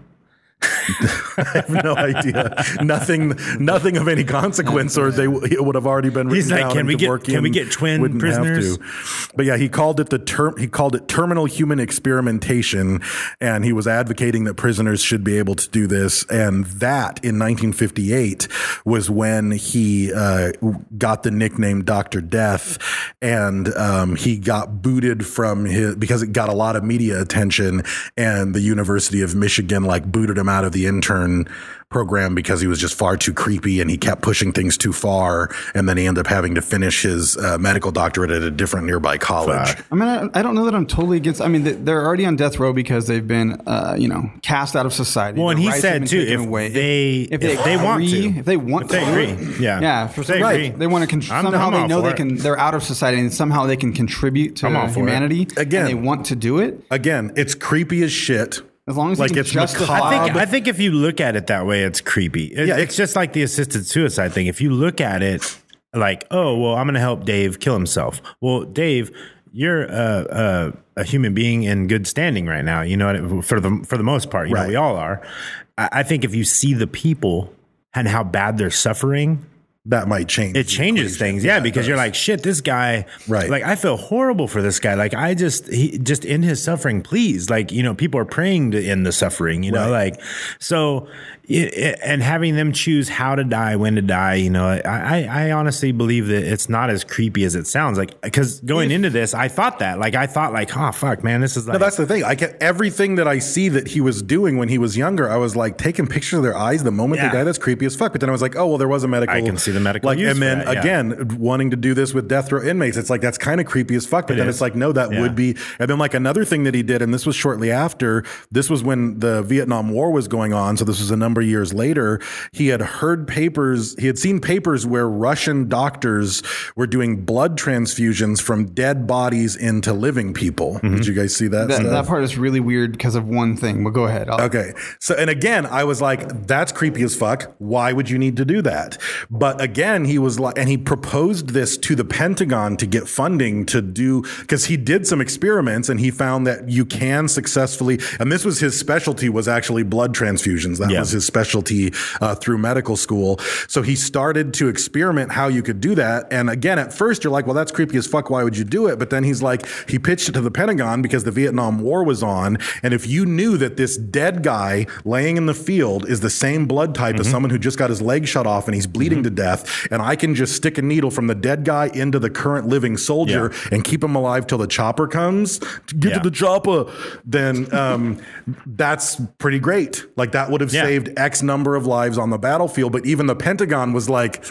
I have no idea. Nothing, nothing of any consequence, or they it would have already been written
He's like,
down
can
and
we get-
Kevorkian
can we get twin
wouldn't have
prisoners?
to. But yeah, he called it the term. He called it terminal human experimentation, and he was advocating that prisoners should be able to do this. And that in nineteen fifty-eight was when he uh, got the nickname Doctor Death, and um, he got booted from his because it got a lot of media attention, and the University of Michigan like booted him out of the intern program because he was just far too creepy and he kept pushing things too far, and then he ended up having to finish his uh, medical doctorate at a different nearby college.
I mean, I, I don't know that I'm totally against. I mean, they- they're already on death row because they've been, uh, you know, cast out of society.
Well, and
Their
he
rights have
said
been
too,
taken
if
away.
they
if they,
if they want
agree-
to,
if they want
if they
to,
agree, yeah,
yeah, for
If they
right,
agree.
they want to con-
I'm-
somehow
I'm
they
all
know
for
they
it.
can. They're out of society and somehow they can contribute to
I'm all for it.
humanity.
Again.
and they want to do it.
Again, it's creepy as shit.
As long as you
like
can
it's
justify-
macabre.
I think I think if you look at it that way, it's creepy. It-
Yeah,
it's just like the assisted suicide thing. If you look at it like, oh well, I'm going to help Dave kill himself. Well, Dave, you're a, a, a human being in good standing right now. You know, for the for the most part, you know,
Right.
we all are. I, I think if you see the people and how bad they're suffering,
that might change.
it changes things. Yeah,
it
because you're
does.
like, shit, this guy,
Right.
like, I feel horrible for this guy. Like, I just, he just in his suffering, please. Like, you know, people are praying to end the suffering, you know,
Right.
like, so, it, it- and having them choose how to die, when to die, you know, I, I, I honestly believe that it's not as creepy as it sounds. Like, because going into this, I thought that, like, I thought, like, oh, fuck, man, this is like,
No, that's the thing. I get everything that I see that he was doing when he was younger. I was like taking pictures of their eyes the moment
Yeah.
they died. That's creepy as fuck. But then I was like, oh well, there was a medical.
I can see the medical
Like,
use
and
for
then
that, yeah.
again, wanting to do this with death row inmates. It's like that's kind of creepy as fuck. But
It
then
is.
it's like, no, that
Yeah.
would be. And then like another thing that he did, and this was shortly after. This was when the Vietnam War was going on. So this was a number of years later. He had heard papers. He had seen papers where Russian doctors were doing blood transfusions from dead bodies into living people.
Mm-hmm.
Did you guys see that?
That,
stuff?
that part is really weird because of one thing. But go ahead. I'll,
Okay. So, and again, I was like, that's creepy as fuck. Why would you need to do that? But again, he was like, and he proposed this to the Pentagon to get funding to do, because he did some experiments and he found that you can successfully, and this was his specialty, was actually blood transfusions. That
Yeah.
was his specialty uh, through medical school. So he started to experiment how you could do that. And again, at first you're like, well, that's creepy as fuck. Why would you do it? But then he's like, he pitched it to the Pentagon because the Vietnam War was on. And if you knew that this dead guy laying in the field is the same blood type as someone who just got his leg shut off and he's bleeding to death, and I can just stick a needle from the dead guy into the current living soldier
Yeah.
and keep him alive till the chopper comes, get
Yeah.
to the chopper, then um, that's pretty great. Like that would have
Yeah.
saved X number of lives on the battlefield. But even the Pentagon was like,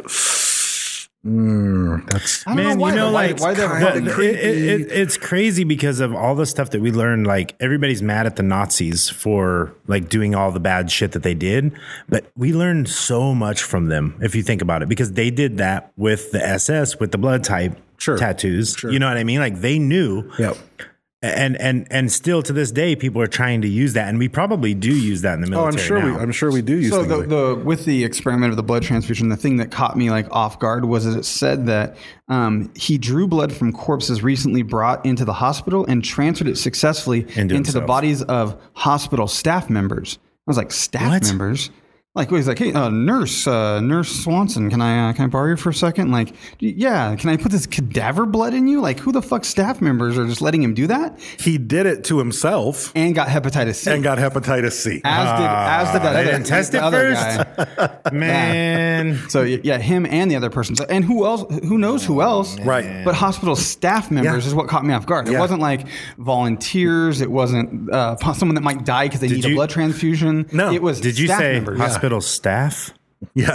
mm, that's
I don't
Man,
know why,
you know,
though. Why-
like
why they're
the-
fucking
it- it- it- it's crazy because of all the stuff that we learned. Like everybody's mad at the Nazis for like doing all the bad shit that they did, but we learned so much from them if you think about it, because they did that with the S S with the blood type
Sure.
tattoos.
Sure.
You know what I mean? Like they knew.
Yep.
And and and still to this day, people are trying to use that, and we probably do use that in the
Oh,
military.
I'm sure
now.
we. I'm sure we do use.
So
things
the,
like-
the with the experiment of the blood transfusion, the thing that caught me like off guard was that it said that um, he drew blood from corpses recently brought into the hospital and transferred it successfully
Into
into the
himself.
bodies of hospital staff members. I was like, staff
What?
members? Like, he's like, hey, uh, nurse, uh, Nurse Swanson, can I uh, can I borrow you for a second? Like, yeah, can I put this cadaver blood in you? Like, who the fuck staff members are just letting him do that?
He did it to himself
and got hepatitis C.
And got hepatitis C.
As did as did that
they
other,
didn't test
the
it
other
first?
guy.
Man.
Yeah. So yeah, him and the other person. So, and who else? Who knows who else?
Right.
But hospital staff members
Yeah.
is what caught me off guard. It
Yeah.
wasn't like volunteers. It wasn't uh, someone that might die because they
Did
need
you-
a blood transfusion.
No.
It was
Did you
staff
say
members.
hospital staff?
Yeah.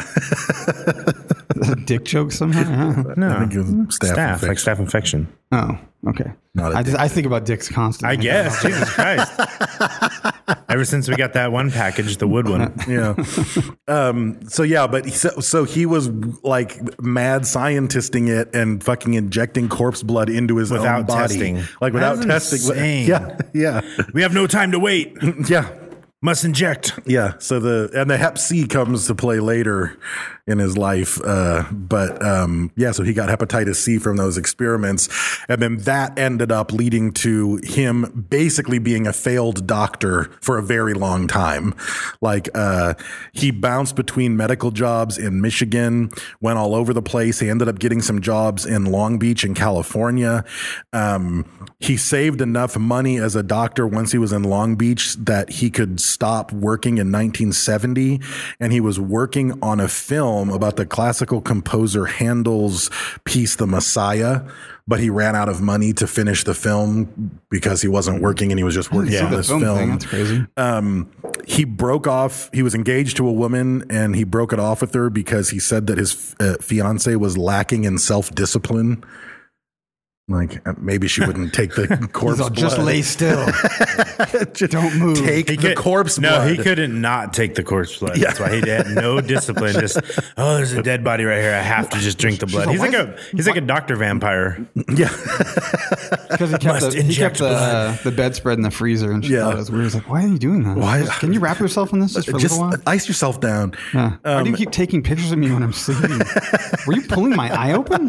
A dick joke somehow? Huh?
No.
I think it was staph
Staph,
infection.
like staph infection.
Oh, okay.
Not a
I, just,
dick
I think about dicks constantly.
I guess. Jesus Christ. Ever since we got that one package, the wood one.
Yeah. Um, so yeah, but he, so, so he was like mad scientisting it and fucking injecting corpse blood into his
Without
own body.
testing.
Like without
That's
testing.
insane.
Yeah. Yeah.
We have no time to wait.
Yeah.
Must inject.
Yeah. So the and the Hep C comes to play later in his life. Uh, but um, yeah, so he got hepatitis C from those experiments. And then that ended up leading to him basically being a failed doctor for a very long time. Like uh, he bounced between medical jobs in Michigan, went all over the place. He ended up getting some jobs in Long Beach in California. Um, he saved enough money as a doctor once he was in Long Beach that he could stop working in nineteen seventy. And he was working on a film about the classical composer Handel's piece, The Messiah, but he ran out of money to finish the film because he wasn't working and he was just working on this
film.
film.
Thing. That's crazy.
Um, he broke off, he was engaged to a woman and he broke it off with her because he said that his uh, fiance was lacking in self-discipline. Like maybe she wouldn't take the corpse
He's all,
blood.
just lay still. Don't move.
Take
He
the
could-
corpse
no,
blood.
he couldn't not take the corpse blood.
Yeah.
That's why he had no discipline. Just, oh, there's a dead body right here. I have to just drink the blood.
like,
He's like
why
a he's like a doctor vampire.
Yeah.
Because he kept,
Must
the, he kept
inject
the, uh, the bedspread in the freezer and she
Yeah.
thought it was weird. He's like, why are you doing that?
Why-
Can you wrap yourself in this just for a
Just
little while?
ice yourself down.
Yeah. Why do you keep taking pictures of me when I'm sleeping? Were you pulling my eye open?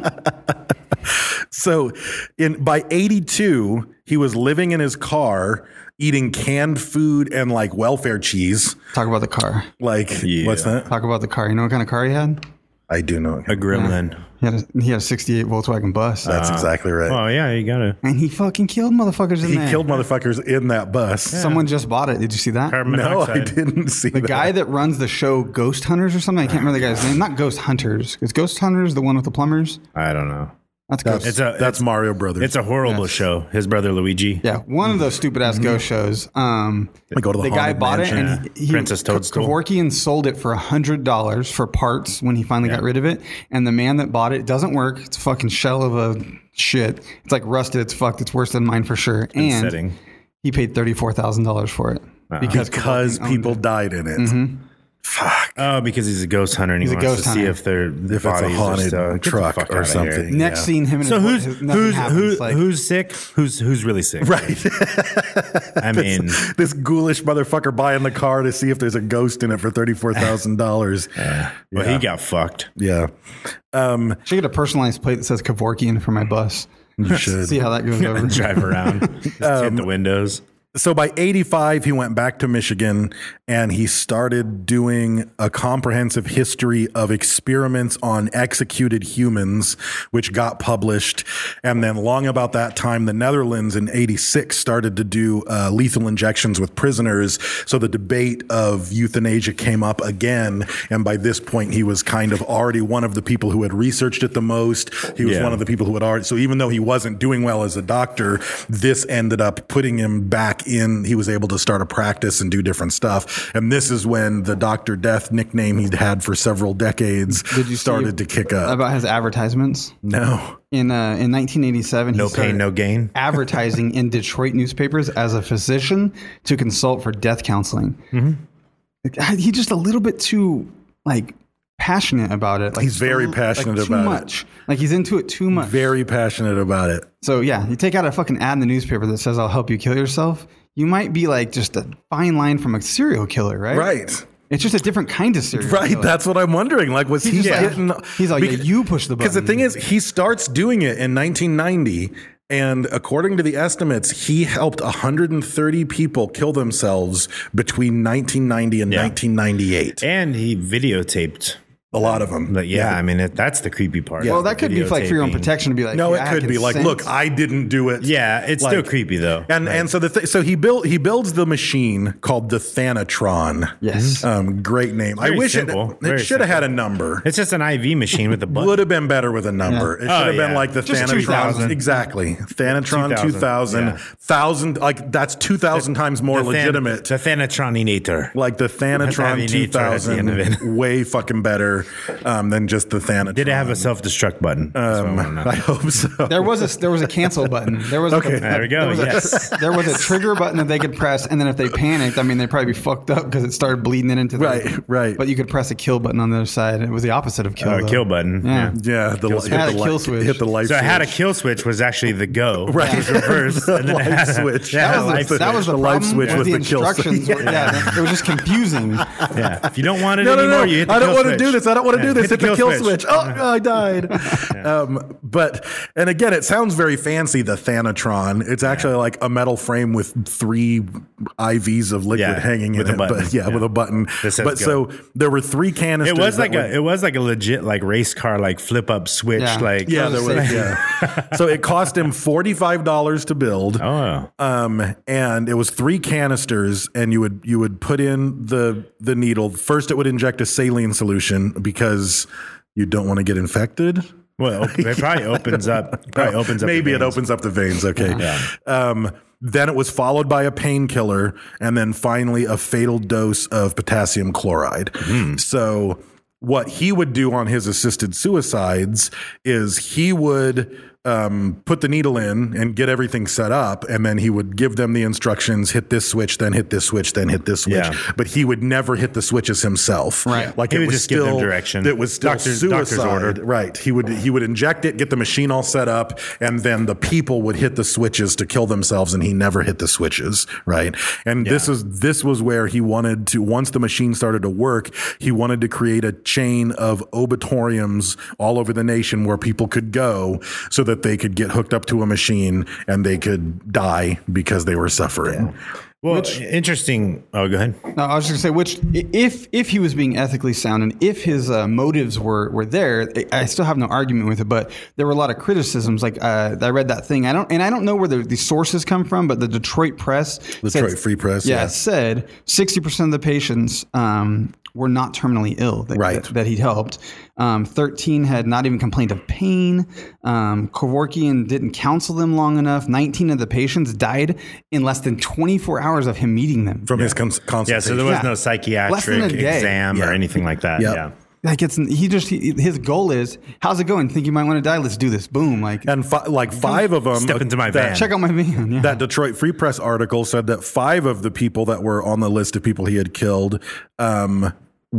So in by eighty-two, he was living in his car, eating canned food and like welfare cheese.
Talk about the car.
Like,
Yeah.
what's that?
Talk about the car. You know what kind of car he had?
I do know.
A gremlin.
He had a, he had a sixty-eight Volkswagen bus.
That's exactly right.
Oh yeah, you gotta.
And he fucking killed motherfuckers in
He
there.
killed motherfuckers in that bus.
Someone just bought it. Did you see that?
Carbon
No, I
monoxide.
didn't see
The
that.
guy that runs the show Ghost Hunters or something. I can't remember the guy's name. Not Ghost Hunters. Is Ghost Hunters the one with the plumbers?
I don't know.
That's
That's,
Ghost.
It's a
that's Mario Brothers.
It's a horrible
Yes.
show. His brother Luigi.
Yeah, one of those stupid ass ghost shows. Um,
I go to the,
the guy
Haunted
bought
Mansion.
it and he, he
Princess Toadstool.
Kevorkian sold it for a hundred dollars for parts when he finally got rid of it. And the man that bought it, it doesn't work. It's a fucking shell of a shit. It's like rusted. It's fucked. It's worse than mine for sure. And
Setting.
he paid thirty four thousand dollars for it because
because
Kevorkian owned
people
it.
died in it. Fuck.
Oh, because he's a ghost hunter and he
He's a
wants
ghost
to see
hunter.
if they're
If it's a
bodies
haunted
are, uh, get the
truck
fuck
or
outta here.
something.
Next
Yeah.
scene, him and
So
his
who's
boy- nothing
who's
happens.
who,
Like,
who's sick? Who's who's really sick?
Right.
I mean,
This ghoulish motherfucker buying the car to see if there's a ghost in it for thirty-four thousand dollars.
well, he got fucked.
Yeah. Um,
should get a personalized plate that says Kevorkian for my bus.
you should.
See how that goes over.
Drive around, just tint the windows.
So by eighty-five, he went back to Michigan and he started doing a comprehensive history of experiments on executed humans, which got published. And then long about that time, the Netherlands in eighty-six started to do uh, lethal injections with prisoners. So the debate of euthanasia came up again. And by this point, he was kind of already one of the people who had researched it the most. He was
Yeah.
one of the people who had already, so even though he wasn't doing well as a doctor, this ended up putting him back in. He was able to start a practice and do different stuff. And this is when the Doctor Death nickname he'd had for several decades
Did you
started
see
to kick up.
about his advertisements?
No.
In uh, in nineteen eighty-seven, he
No
started
pain, no gain.
advertising in Detroit newspapers as a physician to consult for death counseling. Mm-hmm. He's just a little bit too like passionate about it. Like
He's very
too-
passionate
like, too
about it.
much. Like he's into it too much.
Very passionate about it.
So yeah, you take out a fucking ad in the newspaper that says "I'll help you kill yourself." You might be like just a fine line from a serial killer, right?
Right.
It's just a different kind of serial
Right.
killer.
That's what I'm wondering. Like, was
He's
he
just like-
getting.
he's like, yeah, you push the
Because the
button.
thing is, he starts doing it in nineteen ninety. And according to the estimates, he helped one hundred thirty people kill themselves between nineteen ninety and
Yeah.
nineteen ninety-eight.
And he videotaped
a lot of them.
But yeah, I mean, it, that's the creepy part.
Well, that could be like for your own
videotaping.
protection to be like,
No,
yeah,
it
I
could be like,
consent.
look, I didn't do it.
Yeah, it's
Like-
still creepy though.
And
Like-
and so the th- so he built he builds the machine called the Thanatron.
Yes.
um, great name. I
Very
wish
simple,
it,
very
it should have
simple.
had a number.
It's just an I V machine with a button.
Would have been better with a number. It should
Oh,
have been
yeah.
like the
Just two
Thanatron.
thousand.
Exactly. Thanatron two
two
thousand.
thousand, yeah.
Thousand, like that's two thousand times more
The Than-
legitimate.
The Thanatroninator.
Like the
Let's have
Thanatron
you
two
nature at the end of it.
thousand, way fucking better um, than just the Thanatron.
Did it have a self-destruct button? That's what I wanna know.
I hope so.
There was a there was a cancel button. There was
Okay.
like a,
There we go,
There was,
yes.
a, there was a trigger button that they could press, and then if they panicked, I mean, they'd probably be fucked up because it started bleeding it into the
Right, right.
But you could press a kill button on the other side. It was the opposite of kill.
Oh,
though.
kill button.
Yeah.
Yeah, the
Kill
hit
switch.
It had
the
a kill
light-
switch.
Hit the light.
So it had a
switch.
kill switch was actually the go.
Right.
It was reversed. And then
Light
it had a
switch.
yeah,
That was,
light
the, that was the,
The light
problem
switch
with
was
the
the kill switch.
instructions. were- yeah, it was just confusing.
Yeah. If you don't want it
No, no,
anymore,
no.
you hit the
I don't
kill
want to
switch.
do this. I don't want to
Yeah,
do this. Hit the kill switch. Oh, I died. um, but, and again, it sounds very fancy, the Thanatron. It's actually like a metal frame with three I Vs of liquid
Yeah,
hanging in
with a
it.
button.
But yeah,
Yeah.
with a button.
That says
But
go.
so there were three canisters.
It was
that
like
were-
a it was like a legit like race car like flip up switch
Yeah.
like
yeah, there was, yeah. So it cost him forty-five dollars to build.
Oh.
Um, and it was three canisters, and you would you would put in the the needle. First, it would inject a saline solution because you don't want to get infected.
Well, it probably opens up. Probably opens up. the
Maybe it
veins.
opens up the veins. Okay. Um, then it was followed by a painkiller, and then finally a fatal dose of potassium chloride.
Hmm.
So what he would do on his assisted suicides is he would um, put the needle in and get everything set up, and then he would give them the instructions: hit this switch, then hit this switch, then hit this switch.
Yeah.
But he would never hit the switches himself.
Right.
Like
He
it
would
was
just give
still
them direction.
It was still
Doctor's-
suicide.
doctor's order.
Right. He would he would inject it, get the machine all set up, and then the people would hit the switches to kill themselves, and he never hit the switches. Right. And this is this was where he wanted to, once the machine started to work, he wanted to create a chain of obatoriums all over the nation where people could go so that they could get hooked up to a machine and they could die because they were suffering.
Well, interesting. Oh, go ahead.
No, I was just gonna say, which if if he was being ethically sound and if his uh, motives were were there, I still have no argument with it. But there were a lot of criticisms. Like uh, I read that thing. I don't, and I don't know where the, the sources come from, but the Detroit Press,
Detroit
said,
Free Press,
yeah,
yeah.
it said sixty percent of the patients um, were not terminally ill that,
Right.
that, that he'd helped. Um, thirteen had not even complained of pain. Um, Kevorkian didn't counsel them long enough. nineteen of the patients died in less than twenty-four hours of him meeting them.
From his cons- consultation.
Yeah, so there was
Yeah.
no
Less than
psychiatric
a day.
exam
Yeah.
or anything like that.
Yep.
Yeah.
Like it's he just he, his goal is, how's it going? Think you might want to die? Let's do this. Boom! Like
And fi- like five of them.
Step into my
that-
van.
check out my van. Yeah.
That Detroit Free Press article said that five of the people that were on the list of people he had killed um,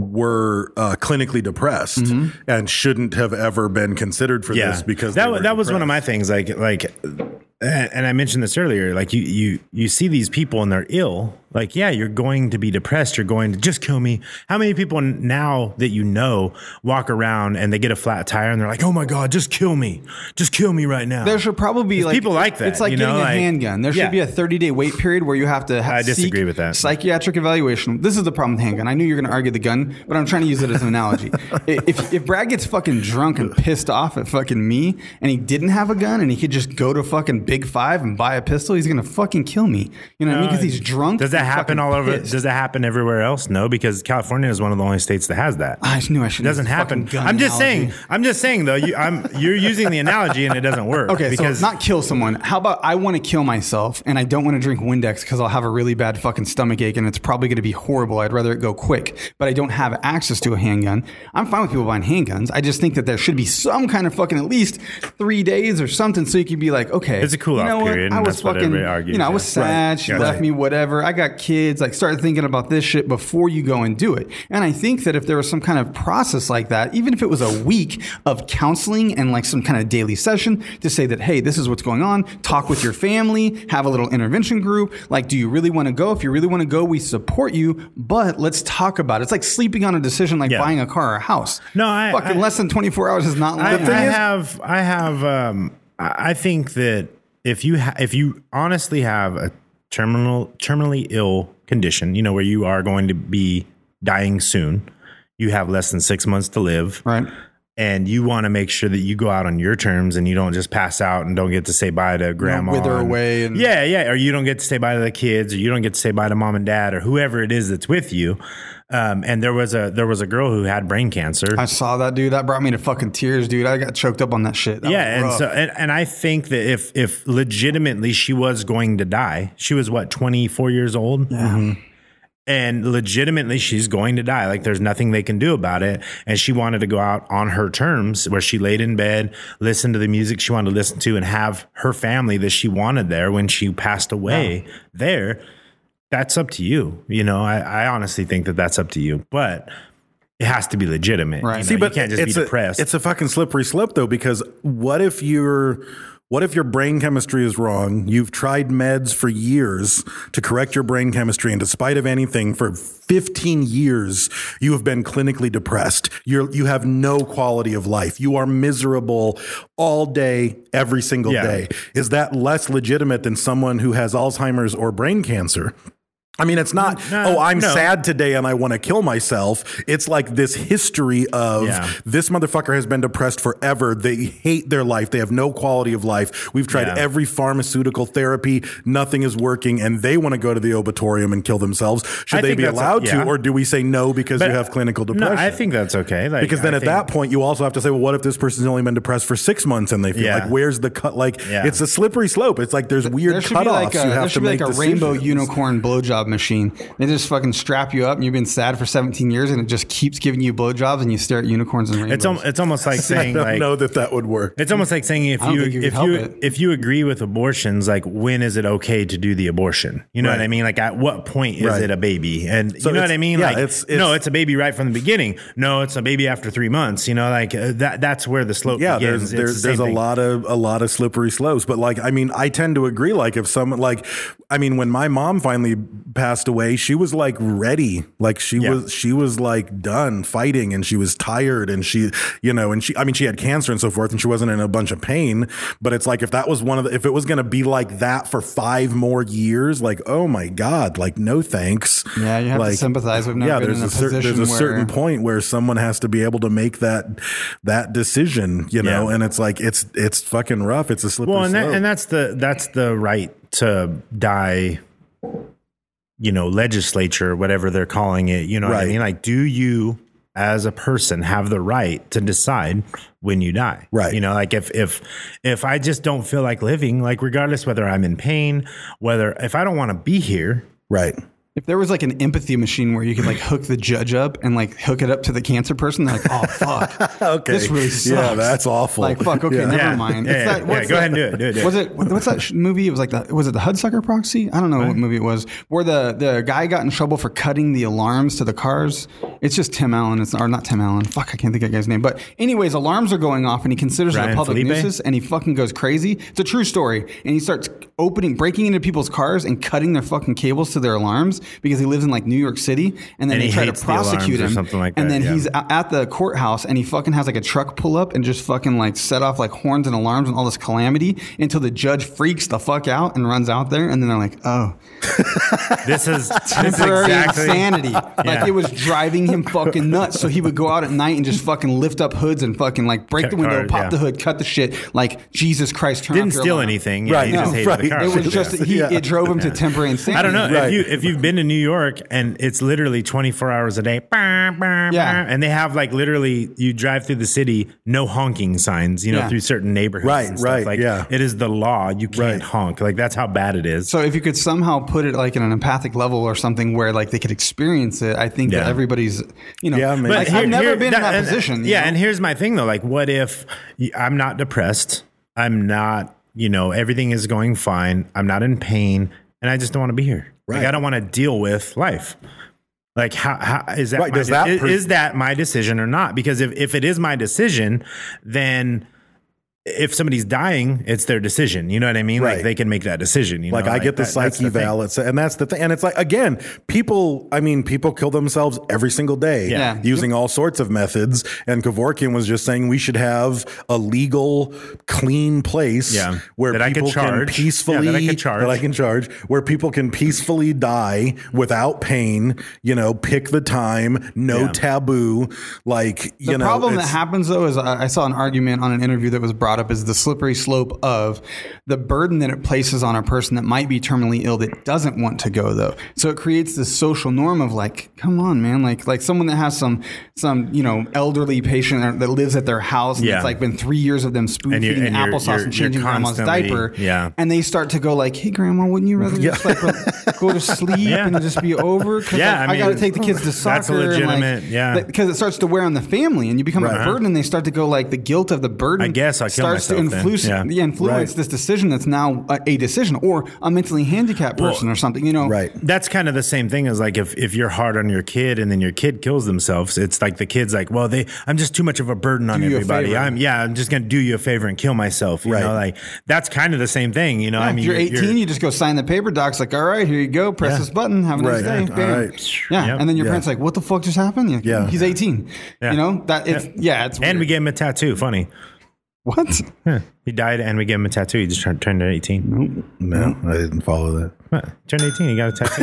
were uh, clinically depressed and shouldn't have ever been considered for
Yeah.
this because
that
they were
that was one of my
depressed.
things. Like like, and and I mentioned this earlier. Like you you you see these people and they're ill. Like, yeah, you're going to be depressed. You're going to just kill me. How many people now that you know walk around and they get a flat tire and they're like, oh my God, just kill me. Just kill me right now.
There should probably be
There's
like
people like that.
It's like
you
getting
know,
a
like-
handgun. There should
Yeah.
be a thirty day wait period where you have to. Ha-
I disagree
seek
with that.
Psychiatric evaluation. This is the problem with handgun. I knew you were going to argue the gun, but I'm trying to use it as an analogy. if if Brad gets fucking drunk and pissed off at fucking me, and he didn't have a gun, and he could just go to fucking Big Five and buy a pistol, he's going to fucking kill me. You know what I mean? Because he's drunk.
Does that
and
happen
fucking
all over?
pissed.
Does that happen everywhere else? No, because California is one of the only states that has that.
I knew I
It
should.
doesn't happen. I'm just saying. I'm just saying though. You, I'm you're using the analogy and it doesn't work.
Okay,
because
so not kill someone. How about I want to kill myself and I don't want to drink Windex because I'll have a really bad fucking stomach ache and it's probably going to be horrible. I'd rather it go quick, but I don't have access to a handgun. I'm fine with people buying handguns. I just think that there should be some kind of fucking at least three days or something so you could be like, okay,
It's a cool
you know
off
what?
period,
I
and
was
that's what
fucking,
everybody argues,
you know, I
yeah.
was sad.
Right.
She
Yeah.
left me, whatever. I got kids. Like, start thinking about this shit before you go and do it. And I think that if there was some kind of process like that, even if it was a week of counseling and like some kind of daily session to say that, hey, this is what's going on, talk with your family, have a little intervention group. Like, do you really want to go? If you really want to go, we support you, but let's talk about it. It's like sleeping on a decision like
Yeah.
buying a car or a house.
No, I-
fucking
I-
less than twenty-four hours is not
I,
living.
I have, I have, um, I I think that if you ha- if you honestly have a terminal terminally ill condition, you know, where you are going to be dying soon, you have less than six months to live,
right?
And you want to make sure that you go out on your terms and you don't just pass out and don't get to say bye to grandma.
Don't wither
and,
away. And-
yeah, yeah. Or you don't get to say bye to the kids, or you don't get to say bye to mom and dad, or whoever it is that's with you. Um, and there was a there was a girl who had brain cancer.
I saw that, dude. That brought me to fucking tears, dude. I got choked up on that shit. That
yeah, and
rough.
so and, and I think that if if legitimately she was going to die, she was what, twenty-four years old?
Yeah. Mm-hmm.
And legitimately, she's going to die. Like, there's nothing they can do about it. And she wanted to go out on her terms, where she laid in bed, listened to the music she wanted to listen to, and have her family that she wanted there when she passed away yeah. there. That's up to you. You know, I, I honestly think that that's up to you. But it has to be legitimate.
Right.
You know,
See, but
you can't just
it's
be
a,
depressed.
It's a fucking slippery slope, though, because what if you're... What if your brain chemistry is wrong? You've tried meds for years to correct your brain chemistry, and despite of anything, for fifteen years, you have been clinically depressed. You're, you have no quality of life. You are miserable all day, every single
Yeah.
day. Is that less legitimate than someone who has Alzheimer's or brain cancer? I mean, it's not,
No,
oh, I'm
no.
sad today and I want to kill myself. It's like this history of
Yeah.
this motherfucker has been depressed forever. They hate their life. They have no quality of life. We've tried
Yeah.
every pharmaceutical therapy. Nothing is working. And they want to go to the obatorium and kill themselves. Should
I
they
think
be
that's a-
allowed
yeah.
to? Or do we say no because
But,
you have clinical depression?
No, I think that's okay. Like,
Because then
I
at
think-
that point, you also have to say, well, what if this person's only been depressed for six months and they feel
Yeah.
like, where's the cut? Like,
Yeah.
it's a slippery slope. It's like there's weird
There should
cutoffs.
be like a,
you
there
have
should
to
be
make
like a rainbow
decisions.
unicorn blowjob machine. They just fucking strap you up, and you've been sad for seventeen years, and it just keeps giving you blowjobs, and you stare at unicorns and rainbows.
It's al- it's almost like
I
saying
don't
like
know that that would work.
it's almost like saying if
I don't
you
think you could
if
help
you
it.
if you agree with abortions, like, when is it okay to do the abortion? You know
Right.
what I mean? Like, at what point is
Right.
it a baby? And
So
you know what
it's-
I mean?
yeah,
Like,
it's- it's-
no, it's a baby right from the beginning. No, it's a baby after three months. You know, like uh, that. That's where the slope
Yeah,
begins.
there's there's,
It's the
there's
same
a
thing.
lot of a lot of slippery slopes. But like, I mean, I tend to agree. Like, if someone like, I mean, when my mom finally passed away, she was like ready. Like she
Yeah.
was she was like done fighting, and she was tired, and she, you know, and she, I mean, she had cancer and so forth, and she wasn't in a bunch of pain. But it's like, if that was one of the, if it was going to be like that for five more years, like, oh my god, like, no thanks.
Yeah, you have to
like,
sympathize. We've never
yeah,
been
there's
in a
a cer- there's
position
a certain
where-
point where someone has to be able to make that that decision, you know,
Yeah.
and it's like it's it's fucking rough. It's a slippery
Well, and, that,
slope.
and that's the that's the right to die, you know, legislature, whatever they're calling it. You know what I
Right.
mean? Like, do you as a person have the right to decide when you die?
Right.
You know, like if if if I just don't feel like living, like, regardless whether I'm in pain, whether if I don't want to be here,
right.
If there was like an empathy machine where you could like hook the judge up and like hook it up to the cancer person, they're like, oh fuck,
Okay.
this really sucks.
Yeah, that's awful.
Like, fuck, okay,
Yeah.
never
Yeah.
mind.
Yeah,
It's
yeah,
that-
yeah,
what's
go
that-
ahead and do it, do it, do it.
Was it what's that sh- movie? It was like the was it the Hudsucker Proxy? I don't know what movie it was. Where the the guy got in trouble for cutting the alarms to the cars. It's just Tim Allen. It's or not Tim Allen. Fuck, I can't think of that guy's name. But anyways, alarms are going off, and he considers it
Ryan
a public
Felipe?
nuisance, and he fucking goes crazy. It's a true story, and he starts opening, breaking into people's cars and cutting their fucking cables to their alarms because he lives in like New York City. And then
And
they
he
try to
hates the alarms
prosecute
or
him.
something like
and
that,
then
yeah.
he's a- at the courthouse, and he fucking has like a truck pull up and just fucking like set off like horns and alarms and all this calamity until the judge freaks the fuck out and runs out there. And then they're like, oh,
this is this is
temporary
exactly
insanity. Like
Yeah.
it was driving him fucking nuts. So he would go out at night and just fucking lift up hoods and fucking like break
Cut
the window,
cars,
pop
yeah.
the hood, cut the shit. Like, Jesus Christ, turn
Didn't
off your
steal
alarm.
anything. Yeah,
Right,
he just
no,
hated
right.
the car.
It was just he,
Yeah.
it drove him to temporary insanity.
I don't know
Right.
if you if you've been to New York and it's literally twenty-four hours a day. bah, bah,
Yeah.
bah, and they have like literally you drive through the city, no honking signs, you know,
Yeah.
through certain neighborhoods.
Right,
and stuff.
right,
Like,
yeah.
it is the law. You can't
Right.
honk. Like, that's how bad it is.
So if you could somehow put it like in an empathic level or something where like they could experience it, I think that
Yeah.
everybody's, you know,
Yeah, maybe.
like,
here-
I've never
here-
been in that
and-
position. you
Yeah,
know?
and here's my thing though. Like, what if y- I'm not depressed? I'm not, you know, everything is going fine. I'm not in pain, and I just don't want to be here. Like,
Right.
I don't want to deal with life. Like, how, how is that?
Right,
My,
does that
is,
per-
is that my decision or not? Because if, if it is my decision, then if somebody's dying, it's their decision. You know what I mean?
Right.
Like they can make that decision. You
like
know?
I
like
get the
that, that's
psyche
the thing.
val, it's, and that's the thing. And it's like, again, people, I mean, people kill themselves every single day
Yeah.
using all sorts of methods. And Kevorkian was just saying we should have a legal, clean place
Yeah.
where
That I
people
can
can
charge.
peacefully,
Yeah, that I can charge.
that I can charge, where people can peacefully die without pain, you know, pick the time, no
Yeah.
taboo. Like, you
The
know,
problem that
it's-
happens though is I I saw an argument on an interview that was brought up is the slippery slope of the burden that it places on a person that might be terminally ill that doesn't want to go though. So it creates this social norm of like, come on, man, like like someone that has some some you know elderly patient that lives at their house and
Yeah.
it's like been three years of them spoon
And you're-
feeding
and you're-
applesauce
you're-
and changing
you're
grandma's
constantly-
diaper,
yeah.
and they start to go like, hey, grandma, wouldn't you rather just like go to sleep
Yeah.
and just be over? Because
Yeah,
like,
I
I, got to
mean,
take the kids to soccer.
that's a legitimate-
and like,
yeah.
because it starts to wear on the family and you become
Right.
a burden and they start to go like the guilt of the burden
I guess I'll kill
starts to
myself then.
influence,
Yeah.
yeah, influence
Right.
this decision that's now a, a decision or a mentally handicapped person
Well,
or something, you know.
right.
That's kind of the same thing as like if, if you're hard on your kid and then your kid kills themselves, it's like the kid's like, well, they I'm just too much of a burden on
Do you a
everybody.
favor.
I'm yeah, I'm just gonna do you a favor and kill myself. You
Right.
know, like that's kind of the same thing. You know,
Yeah,
I mean,
if you're eighteen, you just go sign the paper. Doc's like, all right, here you go. Press
Yeah.
this button. Have a nice
Right.
day.
All
Bam.
right.
Yeah.
Yep.
And then your
Yeah.
parents like, what the fuck just happened? You're like,
Yeah.
He's eighteen.
Yeah.
You know, that it's, yeah, it's
and
weird.
we gave him a tattoo. Funny.
What?
Yeah. He died and we gave him a tattoo. He just turned, turned eighteen.
No, I didn't follow that.
What? Turned eighteen. He got a tattoo.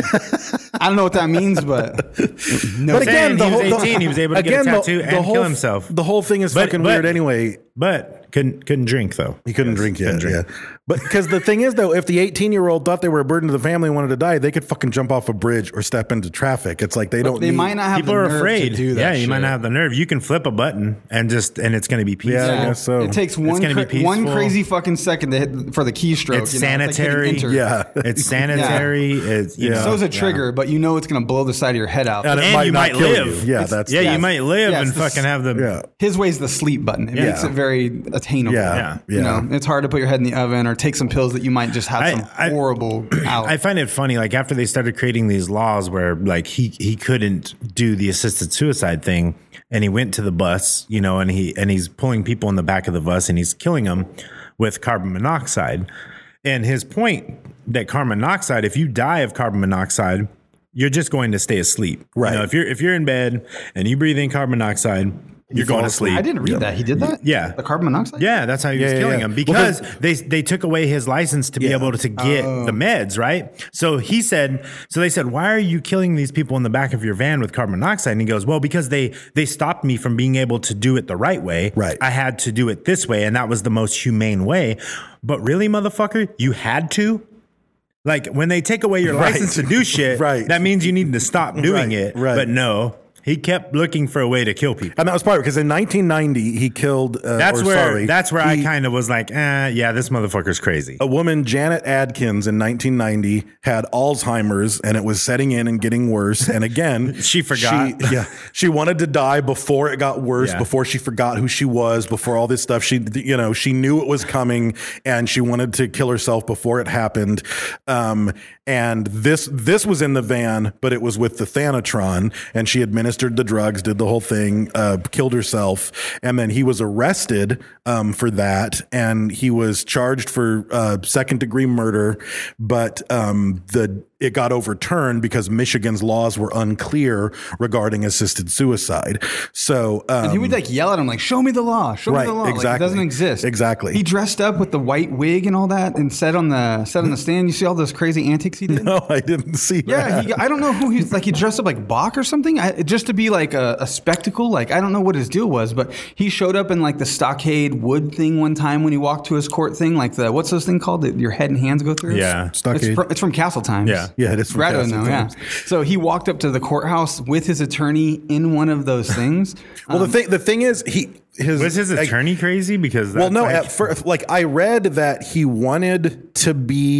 I don't know what that means, but no.
But
Saying
again, the
he was
whole,
eighteen, he was able to get a
again, the-
tattoo
the
and
whole,
kill himself.
The whole thing is
But-
fucking
but-
weird anyway.
But couldn't couldn't drink though.
He couldn't
Yes,
drink yet.
couldn't drink.
Yeah. But because the thing is, though, if the eighteen year old thought they were a burden to the family and wanted to die, they could fucking jump off a bridge or step into traffic. It's like they
But
don't.
they
need,
might not have
People
the
are
nerve
afraid.
to do that
yeah, you
shit.
might not have the nerve. You can flip a button and just and it's going to be peaceful.
Yeah, I guess so.
It takes one
gonna be
cra- one
peaceful.
crazy fucking second to hit for the keystroke.
It's
you know? like hitting
sanitary.
enter.
Yeah.
It's sanitary. It's you
Yeah.
know,
So is a
yeah.
trigger, but you know it's going to blow the side of your head out.
And it
And
might
you
not
might
kill
live.
you. Yeah,
It's-
that's
Yeah,
Yes.
you might live
Yes,
and
the
fucking have the.
yeah.
His way's the sleep button. It
Yeah.
makes it very attainable.
Yeah,
Yeah.
You know, it's hard to put your head in the oven or take some pills that you might just have
I-
some
I-
horrible out.
I find it funny, like after they started creating these laws where like he he couldn't do the assisted suicide thing, and he went to the bus, you know, and he and he's pulling people in the back of the bus and he's killing them with carbon monoxide. And his point that carbon monoxide, if you die of carbon monoxide, you're just going to stay asleep.
Right.
You know, if you're if you're in bed and you breathe in carbon monoxide, you're
fall
going to
asleep.
sleep.
I didn't read that. He did that?
Yeah.
The carbon monoxide?
Yeah, that's how he was
Yeah, yeah,
killing
yeah.
him
Well,
because
'cause-
they they took away his license to be
Yeah.
able to get the meds, right? So he said, so they said, why are you killing these people in the back of your van with carbon monoxide? And he goes, well, because they they stopped me from being able to do it the right way.
Right.
I had to do it this way, and that was the most humane way. But really, motherfucker, you had to. Like when they take away your
Right.
license to do shit,
Right.
that means you need to stop doing
Right,
it.
right.
But no, he kept looking for a way to kill people.
And that was part of it because in nineteen ninety he killed. Uh,
That's
or
where
sorry,
that's where I
he-
kind of was like, eh, yeah, this motherfucker's crazy.
A woman, Janet Adkins, in nineteen ninety had Alzheimer's and it was setting in and getting worse. And again,
She forgot.
She, yeah, she wanted to die before it got worse,
Yeah.
before she forgot who she was, before all this stuff. She, you know, she knew it was coming and she wanted to kill herself before it happened. Um, and this this was in the van, but it was with the Thanatron, and she administered the drugs, did the whole thing, uh, killed herself, and then he was arrested um, for that, and he was charged for uh, second degree murder, but um, the it got overturned because Michigan's laws were unclear regarding assisted suicide. So um,
And he would like yell at him, like, show me the law, show
Right,
me the law. Like, it
exactly.
doesn't exist.
Exactly.
He dressed up with the white wig and all that and sat on the sat on the stand. You see all those crazy antics he did?
no, I didn't see
Yeah,
that.
he, I don't know who he's like. He dressed up like Bach or something, I, just to be like a, a spectacle. Like I don't know what his deal was, but he showed up in like the stockade wood thing one time when he walked to his court thing. Like the what's those thing called that your head and hands go through?
Yeah.
Stockade.
It's, fr- it's from Castle Times.
Yeah.
Yeah, it is from
Brad would
Castle
know, yeah.
Times.
So he walked up to the courthouse with his attorney in one of those things.
Well,
Um,
the thing the thing is, he his
Was his
like,
attorney crazy? Because
well,
that's
no.
like,
At first, like I read that he wanted to be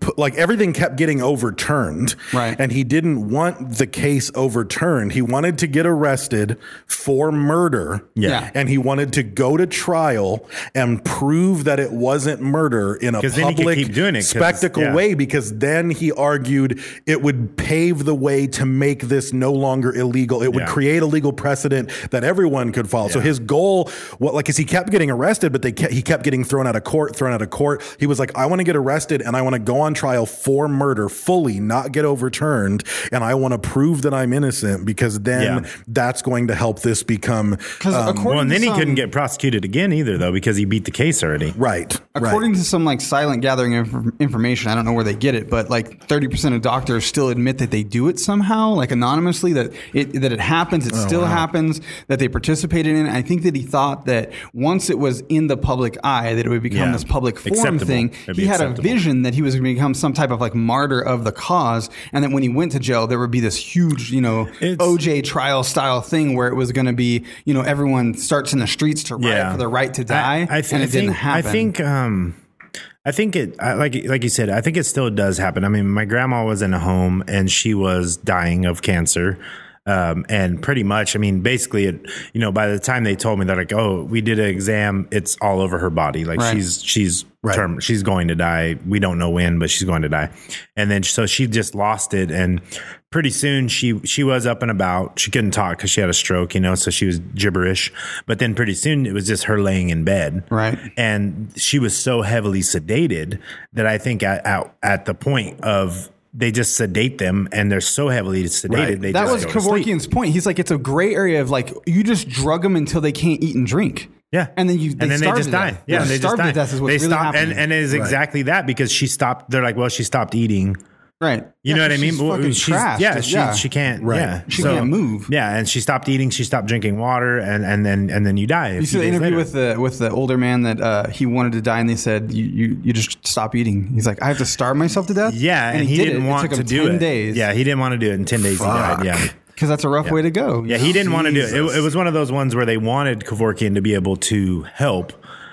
put, like everything kept getting overturned.
Right.
And he didn't want the case overturned. He wanted to get arrested for murder.
Yeah. Yeah.
And he wanted to go to trial and prove that it wasn't murder in a
'Cause then he could
public
keep doing it, 'cause-
spectacle
yeah.
way, because then he argued it would pave the way to make this no longer illegal. It would
Yeah.
create a legal precedent that everyone could follow. So
Yeah.
his goal, what like, is he kept getting arrested, but they kept, he kept getting thrown out of court, thrown out of court. He was like, I want to get arrested and I want to go on trial for murder fully, not get overturned. And I want to prove that I'm innocent, because then
Yeah.
that's going to help this become. Um,
Well, and then he
some-
couldn't get prosecuted again either, though, because he beat the case already.
right.
According
right.
to some like silent gathering inf- information, I don't know where they get it, but like thirty percent of doctors still admit that they do it somehow, like anonymously, that it that it happens, it still
wow.
happens, that they participated in it. I think that he thought that once it was in the public eye, that it would become
Yeah.
this public forum
Acceptable.
thing.
It'd
He
be
had a
acceptable.
vision that he was going to become some type of like martyr of the cause, and that when he went to jail, there would be this huge, you know,
It's-
O J trial style thing where it was going to be, you know, everyone starts in the streets to riot
Yeah.
for the right to die,
I, I, th-
and
I
it
think,
didn't happen.
I think, um, I think it, I, like, like you said, I think it still does happen. I mean, my grandma was in a home and she was dying of cancer. Um, and pretty much, I mean, basically, it, you know, by the time they told me that, like, oh, we did an exam, it's all over her body. Like
Right.
she's, she's,
Right.
term, she's going to die. We don't know when, but she's going to die. And then, so she just lost it. And pretty soon she, she was up and about. She couldn't talk because she had a stroke, you know, so she was gibberish. But then pretty soon it was just her laying in bed.
Right.
And she was so heavily sedated that I think at, at, at the point of, they just sedate them, and they're so heavily sedated.
Right.
They
That
just
was
go to sleep.
Kevorkian's point. He's like, it's a gray area of like, you just drug them until they can't eat and drink.
Yeah,
And then you, they
and then they
starve
just
to
die.
death.
Yeah, and they just
starve
die.
to death is what's
they
really
stop,
happening.
and, and it is
Right.
exactly that, because she stopped. They're like, well, she stopped eating.
Right.
You
Yeah,
know what I mean?
she's
Well,
fucking
she's-
trashed.
yeah, she
Yeah.
she can't.
Right.
Yeah,
She can't move.
Yeah, and she stopped eating. She stopped drinking water, and and then and then you die. a
You
few
see the
days
interview
later.
with the with the older man that uh, he wanted to die, and they said, "You you you just stop eating." He's like, "I have to starve myself to death."
Yeah, and, he,
did
didn't
it.
want
it took
to
him
do
ten
it.
Days.
Yeah, he didn't want to do it. In ten days, he died. Yeah.
because that's a rough way to go.
Yeah, he didn't want to do it. it.
Jesus.
It was one of those ones where they wanted Kevorkian to be able to help.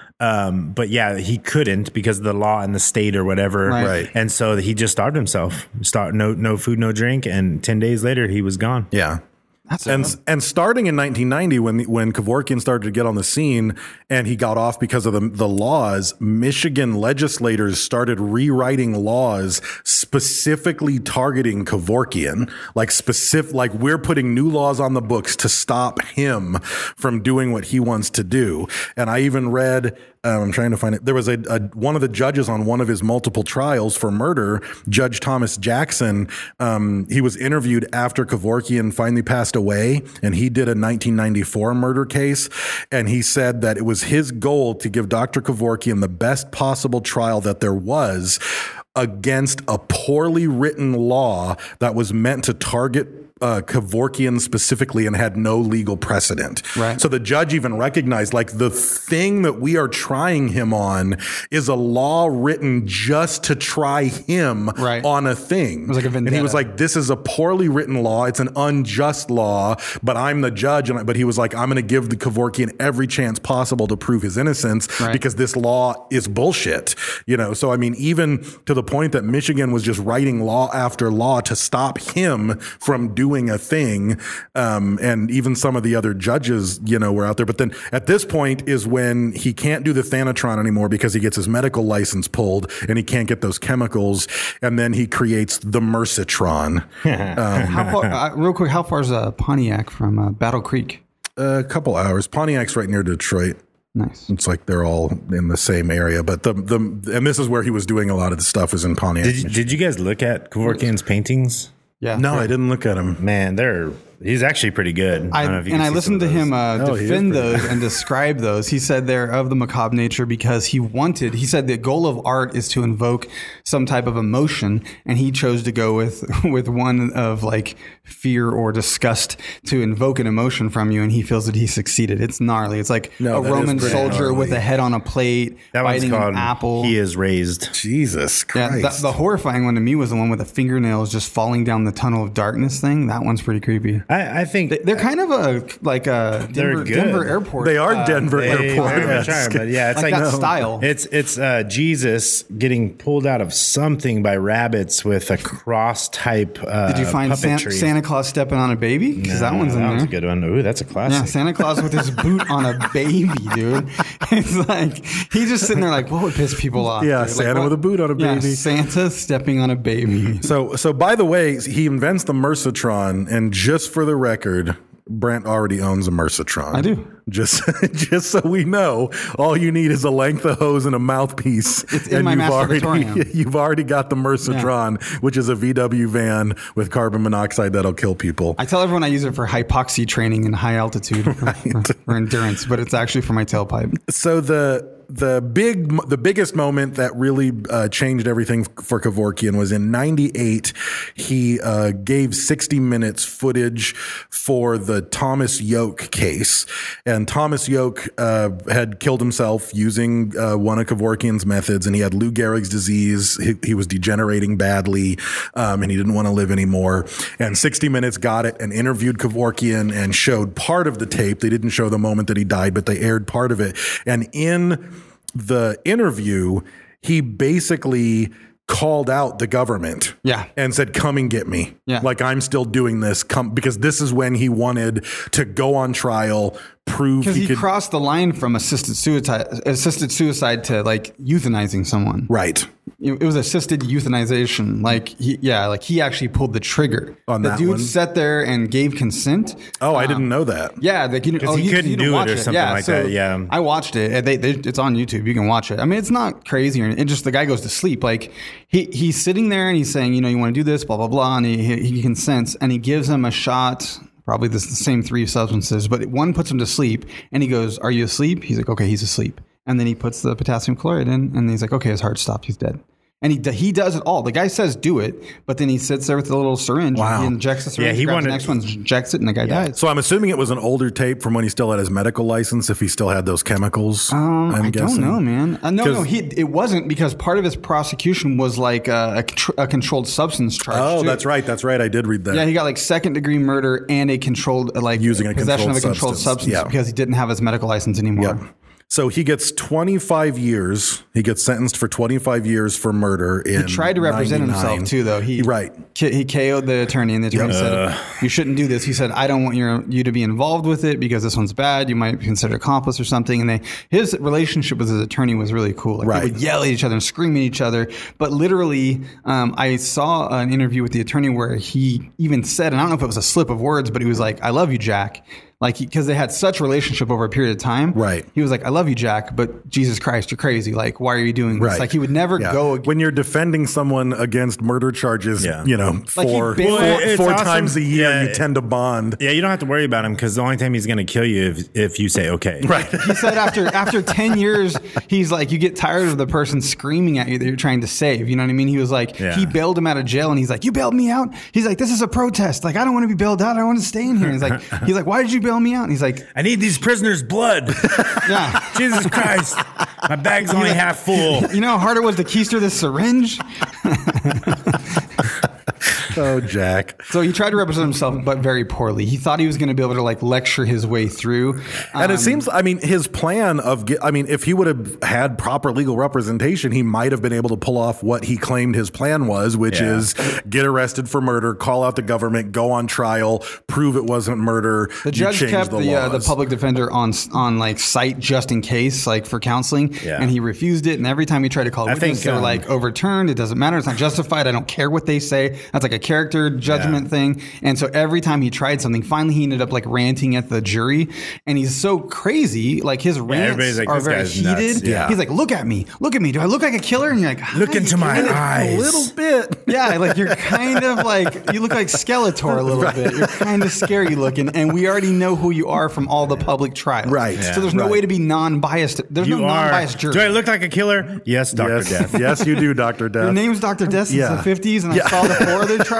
Um, but yeah, he couldn't because of the law in the state or whatever.
Right.
Right.
And so he just starved himself. Start no no food, no drink, and ten days later he was gone.
Yeah.
That's
and
a-
and starting in nineteen ninety, when when Kevorkian started to get on the scene and he got off because of the the laws, Michigan legislators started rewriting laws specifically targeting Kevorkian, like specific, like we're putting new laws on the books to stop him from doing what he wants to do. And I even read. Um, I'm trying to find it. There was a, a one of the judges on one of his multiple trials for murder, Judge Thomas Jackson. Um, he was interviewed after Kevorkian finally passed away, and he did a nineteen ninety-four murder case. And he said that it was his goal to give Doctor Kevorkian the best possible trial that there was against a poorly written law that was meant to target Uh, Kevorkian specifically and had no legal precedent.
Right.
So the judge even recognized, like, the thing that we are trying him on is a law written just to try him
Right.
on a thing.
It was like a
and he was
vendetta.
like, this is a poorly written law. It's an unjust law, but I'm the judge. And I, but he was like, I'm going to give the Kevorkian every chance possible to prove his innocence
Right.
because this law is bullshit. You know, so I mean, even to the point that Michigan was just writing law after law to stop him from doing a thing. Um, and even some of the other judges, you know, were out there. But then at this point is when he can't do the Thanatron anymore because he gets his medical license pulled and he can't get those chemicals. And then he creates the Mercitron. um,
how far, uh, real quick, how far is uh, Pontiac from uh, Battle Creek?
a couple hours. Pontiac's right near Detroit.
Nice.
It's like they're all in the same area, but the the and this is where he was doing a lot of the stuff is in Pontiac.
Did you, did you guys look at Kevorkian's paintings?
Yeah.
No, I didn't look at him.
Man, they're he's actually pretty good.
I,
I don't know if you
and
can
I
see
listened to
some of
him
those.
uh,
Oh, he is
defend
pretty
those and describe those. He said they're of the macabre nature because he wanted, he said the goal of art is to invoke some type of emotion, and he chose to go with with one of like fear or disgust to invoke an emotion from you, and he feels that he succeeded. It's gnarly. It's like
No,
a
that is
Roman
pretty
soldier
gnarly.
with a head on a plate,
That one's
biting
called
an apple.
He Is Raised.
Jesus
Yeah,
Christ.
the, the horrifying one to me was the one with the fingernails just falling down the tunnel of darkness thing. That one's pretty creepy.
I, I think
They, they're kind of a like a
They're
Denver,
good.
Denver airport.
They are
uh,
Denver
They
airport.
very much
yes.
are, but yeah, it's
like
like,
that style.
It's it's uh, Jesus getting pulled out of something by rabbits with a cross type. Uh,
Did you find San,
puppetry.
Santa Claus stepping on a baby? Because
No,
that one's in
that
there.
was a good one. Ooh, that's a classic.
Yeah, Santa Claus with his boot on a baby, dude. It's like he's just sitting there like, what would piss people off?
Yeah,
dude? Like,
Santa
what-
with a boot on a
Yeah,
baby.
Santa stepping on a baby.
So, so by the way, he invents the Mercitron, and just for the record, Brent already owns a Mercitron.
I do.
Just, just so we know, all you need is a length of hose and a mouthpiece.
It's in
and
my
you've already,
masturbatorium.
you've already got the Mercitron, which is a V W van with carbon monoxide that'll kill people.
I tell everyone I use it for hypoxia training in high altitude for, for, for endurance, but it's actually for my tailpipe.
So the the big the biggest moment that really uh, changed everything for Kevorkian was in ninety-eight. He uh, gave sixty minutes footage for the Thomas Yoke case, and Thomas Yoke uh, had killed himself using uh, one of Kevorkian's methods, and he had Lou Gehrig's disease. He, he was degenerating badly, um, and he didn't want to live anymore. And sixty minutes got it and interviewed Kevorkian and showed part of the tape. They didn't show the moment that he died, but they aired part of it. And in the interview, he basically called out the government,
yeah,
and said, "Come and get me."
Yeah,
like I'm still doing this. Come, because this is when he wanted to go on trial, prove
because
he,
he,
could
crossed the line from assisted suicide, assisted suicide to like euthanizing someone.
Right.
It was assisted euthanization. Like, he, yeah, like he actually pulled the trigger
on
the
that
dude
one.
sat there and gave consent.
Oh, I
Um,
didn't know that.
Yeah, like, you,
'Cause
oh,
he
you,
couldn't
you didn't
do it
watch
or something
yeah,
like
so
that, yeah.
I watched it. They, they, it's on YouTube. You can watch it. I mean, it's not crazy. Or it just the guy goes to sleep. Like he he's sitting there and he's saying, you know, you want to do this, blah blah blah, and he he consents and he gives him a shot. Probably the, the same three substances, but one puts him to sleep, and he goes, "Are you asleep?" He's like, "Okay, he's asleep." And then he puts the potassium chloride in, and he's like, "Okay, his heart stopped. He's dead." And he he does it all. The guy says, "Do it," but then he sits there with the little syringe.
Wow.
He injects the syringe.
Yeah, he
grabs
wanted-
the next one, injects it, and the guy dies.
So I'm assuming it was an older tape from when he still had his medical license, if he still had those chemicals.
Um,
I'm
I
guessing.
don't know, man. Uh, no, no,
'Cause-
he it wasn't, because part of his prosecution was like a, a, contr- a controlled substance charge.
Oh,
too.
that's right. That's right. I did read that.
Yeah, he got like second degree murder and a controlled uh, like
Using a
possession
controlled
of a controlled
substance.
substance
Yeah.
because he didn't have his medical license anymore.
Yep. So he gets twenty-five years. He gets sentenced for twenty-five years for murder. In
He tried to represent
ninety-nine.
himself too, though. He
right.
K- he K O'd the attorney, and the attorney
Yep.
said,
Uh.
"You shouldn't do this." He said, "I don't want your you to be involved with it because this one's bad. You might be considered accomplice or something." And they his relationship with his attorney was really cool. Like,
Right.
they would yell at each other and scream at each other. But literally, um, I saw an interview with the attorney where he even said, and I don't know if it was a slip of words, but he was like, "I love you, Jack." Like, because they had such relationship over a period of time.
Right.
He was like, "I love you, Jack, but Jesus Christ, you're crazy. Like, why are you doing this?"
Right.
Like, he would never
Yeah.
go.
when you're defending someone against murder charges.
Yeah.
You know,
Like, he
four,
barely-
four,
Well, it's
four
awesome.
times a year,
Yeah.
you tend to bond.
Yeah, you don't have to worry about him because the only time he's going to kill you if, if you say okay.
Right.
He said after after ten years, he's like, you get tired of the person screaming at you that you're trying to save. You know what I mean? He was like,
Yeah.
he bailed him out of jail, and he's like, "You bailed me out?" He's like, "This is a protest. Like, I don't want to be bailed out. I want to stay in here." And he's like, he's like, "Why did you bail me out?" And he's like,
I need these prisoners' blood.
"Yeah."
Jesus Christ. My bag's only half full.
You know how hard it was to keister this syringe?
Oh, Jack.
So he tried to represent himself, but very poorly. He thought he was going to be able to like lecture his way through.
And
Um,
it seems, I mean, his plan of, get, I mean, if he would have had proper legal representation, he might have been able to pull off what he claimed his plan was, which
Yeah.
is get arrested for murder, call out the government, go on trial, prove it wasn't murder.
The
you
judge
change
kept
the,
the uh, the
laws.
public defender on on like site just in case, like for counseling,
Yeah.
and he refused it. And every time he tried to call
I
witness,
think,
they were
um,
like overturned. It doesn't matter. It's not justified. I don't care what they say. That's like a character judgment
Yeah.
thing. And so every time he tried something, finally he ended up like ranting at the jury. And he's so crazy. Like his rants
everybody's like,
are
"This
very
guy's nuts."
heated.
Yeah.
He's like, "Look at me. Look at me. Do I look like a killer?" And you're like,
Look
"Hi,
into my
kid."
eyes.
A little bit.
Yeah, like you're kind of like, you look like Skeletor a little bit. You're kind of scary looking, and we already know who you are from all the public trials.
Right.
So
Yeah.
there's no
Right.
way to be non-biased. There's
You
no
are.
non-biased jury.
Do I look like a killer? Yes, Doctor
Yes.
Death.
yes, you do, Doctor Death.
Your name's Doctor Death since
Yeah.
the fifties, and
Yeah.
I saw the four other trials.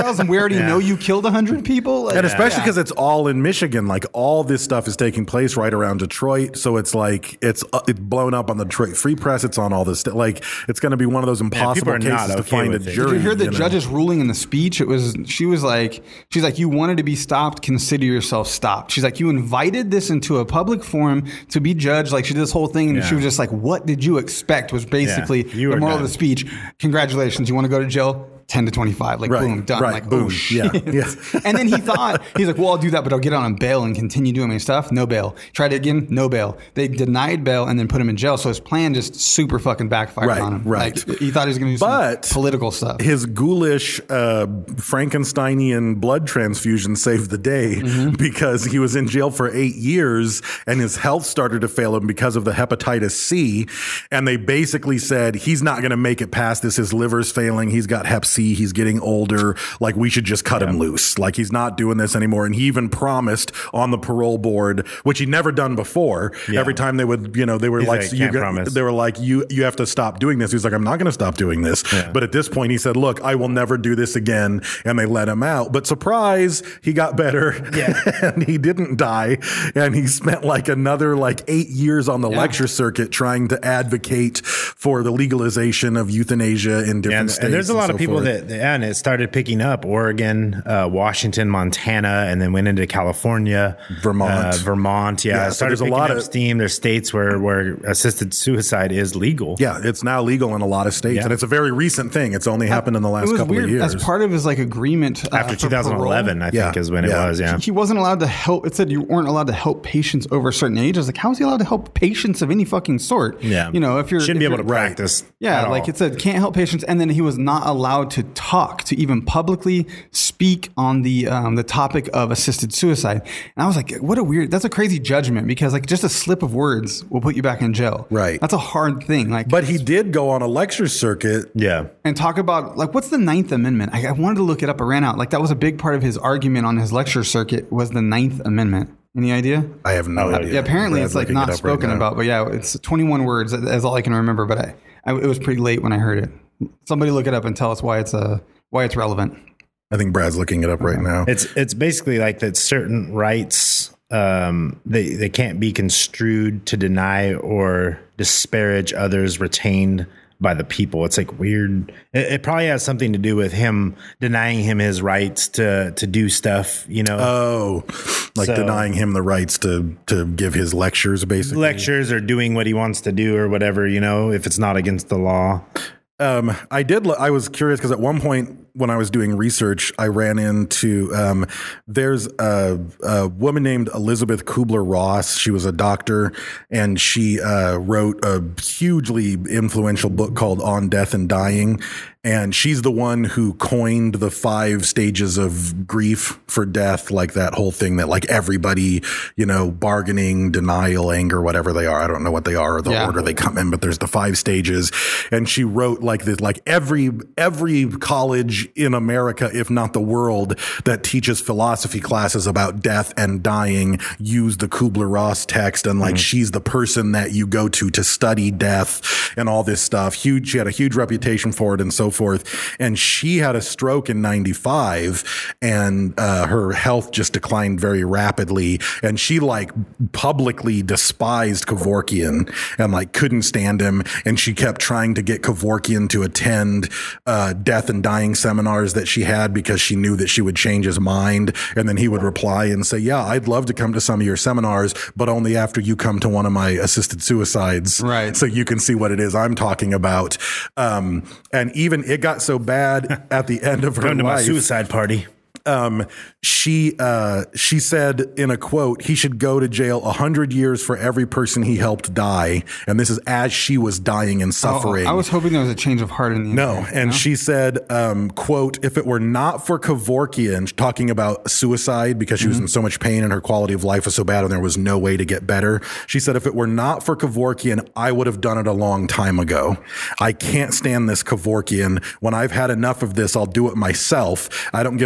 trials and we already
Yeah.
know you killed one hundred people? Like,
And especially
yeah.
because it's all in Michigan, like all this stuff is taking place right around Detroit. So it's like it's uh, it's blown up on the Detroit Free Press. It's on all this stuff. Like it's going to be one of those impossible
are not
cases to
okay
find a
with it.
jury.
Did you hear the
you know?
judge's ruling in the speech? It was she was like she's like you wanted to be stopped, consider yourself stopped. She's like you invited this into a public forum to be judged. Like she did this whole thing, and
Yeah.
she was just like, "What did you expect?" Was basically
Yeah, you
the
were
moral
done.
of the speech. Congratulations, you want to go to jail? ten to twenty-five, like
Right,
boom, done.
right,
like
boom,
oh shit.
yeah, yeah.
And then he thought he's like, well, I'll do that, but I'll get out on bail and continue doing my stuff. No bail. Tried it again, no bail. They denied bail and then put him in jail. So his plan just super fucking backfired
Right,
on him.
right.
Like, he thought he was going to do
But
some political stuff.
His ghoulish uh, Frankensteinian blood transfusion saved the day
Mm-hmm.
because he was in jail for eight years and his health started to fail him because of the hepatitis C. And they basically said he's not going to make it past this. His liver's failing. He's got hep C. He's getting older. Like we should just cut yeah. him loose. Like he's not doing this anymore. And he even promised on the parole board, which he'd never done before. Yeah. Every time they would, you know, they were
he's
like,
like
you
can't promise.
they were like, you, you have to stop doing this. He's like, I'm not going to stop doing this. Yeah. But at this point he said, look, I will never do this again. And they let him out. But surprise, he got better yeah. and he didn't die. And he spent like another like eight years on the yeah. lecture circuit trying to advocate for the legalization of euthanasia in different
yeah, and,
states.
And there's a lot
so
of people
forth.
that, yeah, and it started picking up Oregon, uh, Washington, Montana, and then went into California,
Vermont,
uh, Vermont. Yeah,
yeah
it
so
started
there's a
picking
lot
up
of
steam. There's states where, where assisted suicide is legal.
Yeah, it's now legal in a lot of states, yeah. and it's a very recent thing. It's only happened in the last
it was
couple
weird.
of years.
As part of his like agreement uh,
after two thousand eleven,
parole,
I think
yeah.
is when
yeah.
it was. Yeah,
he wasn't allowed to help. It said you weren't allowed to help patients over a certain age. I was like, how is he allowed to help patients of any fucking sort?
Yeah,
you know, if you're
shouldn't
if
be able to
you're,
practice.
Yeah, like
all.
it said, can't help patients, and then he was not allowed to talk to even publicly speak on the um, the topic of assisted suicide. And I was like, what a weird. That's a crazy judgment because like just a slip of words will put you back in jail.
Right.
That's a hard thing. Like,
but he did go on a lecture circuit.
Yeah.
And talk about like what's the Ninth Amendment? I, I wanted to look it up. I ran out. Like that was a big part of his argument on his lecture circuit was the Ninth Amendment. Any idea?
I have no
uh,
idea.
Yeah, apparently
Brad's
it's like
looking
not
it up
spoken
right now.
about, but yeah, it's twenty-one words. That's all I can remember. But I, I, it was pretty late when I heard it. Somebody look it up and tell us why it's uh, why it's relevant.
I think Brad's looking it up right now.
It's it's basically like that certain rights um, they they can't be construed to deny or disparage others retained by the people. It's like weird. It, it probably has something to do with him denying him his rights to to do stuff, you know.
Oh, like
so,
denying him the rights to to give his lectures, basically.
Lectures or doing what he wants to do or whatever, you know, if it's not against the law.
Um, I did. I was curious because at one point when I was doing research, I ran into um, there's a, a woman named Elizabeth Kubler-Ross. She was a doctor, and she uh, wrote a hugely influential book called On Death and Dying. And she's the one who coined the five stages of grief for death, like that whole thing that like everybody, you know, bargaining, denial, anger, whatever they are. I don't know what they are or the
yeah.
order they come in, but there's the five stages. And she wrote like this, like every, every college in America, if not the world, that teaches philosophy classes about death and dying use the Kubler-Ross text. And like, mm-hmm. she's the person that you go to to study death and all this stuff. Huge. She had a huge reputation for it and so forth. And she had a stroke in ninety-five and uh, her health just declined very rapidly. And she like publicly despised Kevorkian and like couldn't stand him. And she kept trying to get Kevorkian to attend uh, death and dying seminars that she had because she knew that she would change his mind. And then he would reply and say, yeah, I'd love to come to some of your seminars, but only after you come to one of my assisted suicides.
Right.
So you can see what it is I'm talking about. Um, and even it got so bad at the end of her
Going to
life.
my suicide party.
Um, she, uh, she said in a quote, he should go to jail a hundred years for every person he helped die. And this is as she was dying and suffering.
Oh, I was hoping there was a change of heart in the
No.
end.
And
no?
she said, um, quote, if it were not for Kevorkian, talking about suicide because she mm-hmm. was in so much pain and her quality of life was so bad and there was no way to get better. She said, if it were not for Kevorkian, I would have done it a long time ago. I can't stand this Kevorkian. When I've had enough of this, I'll do it myself. I don't give a hoot about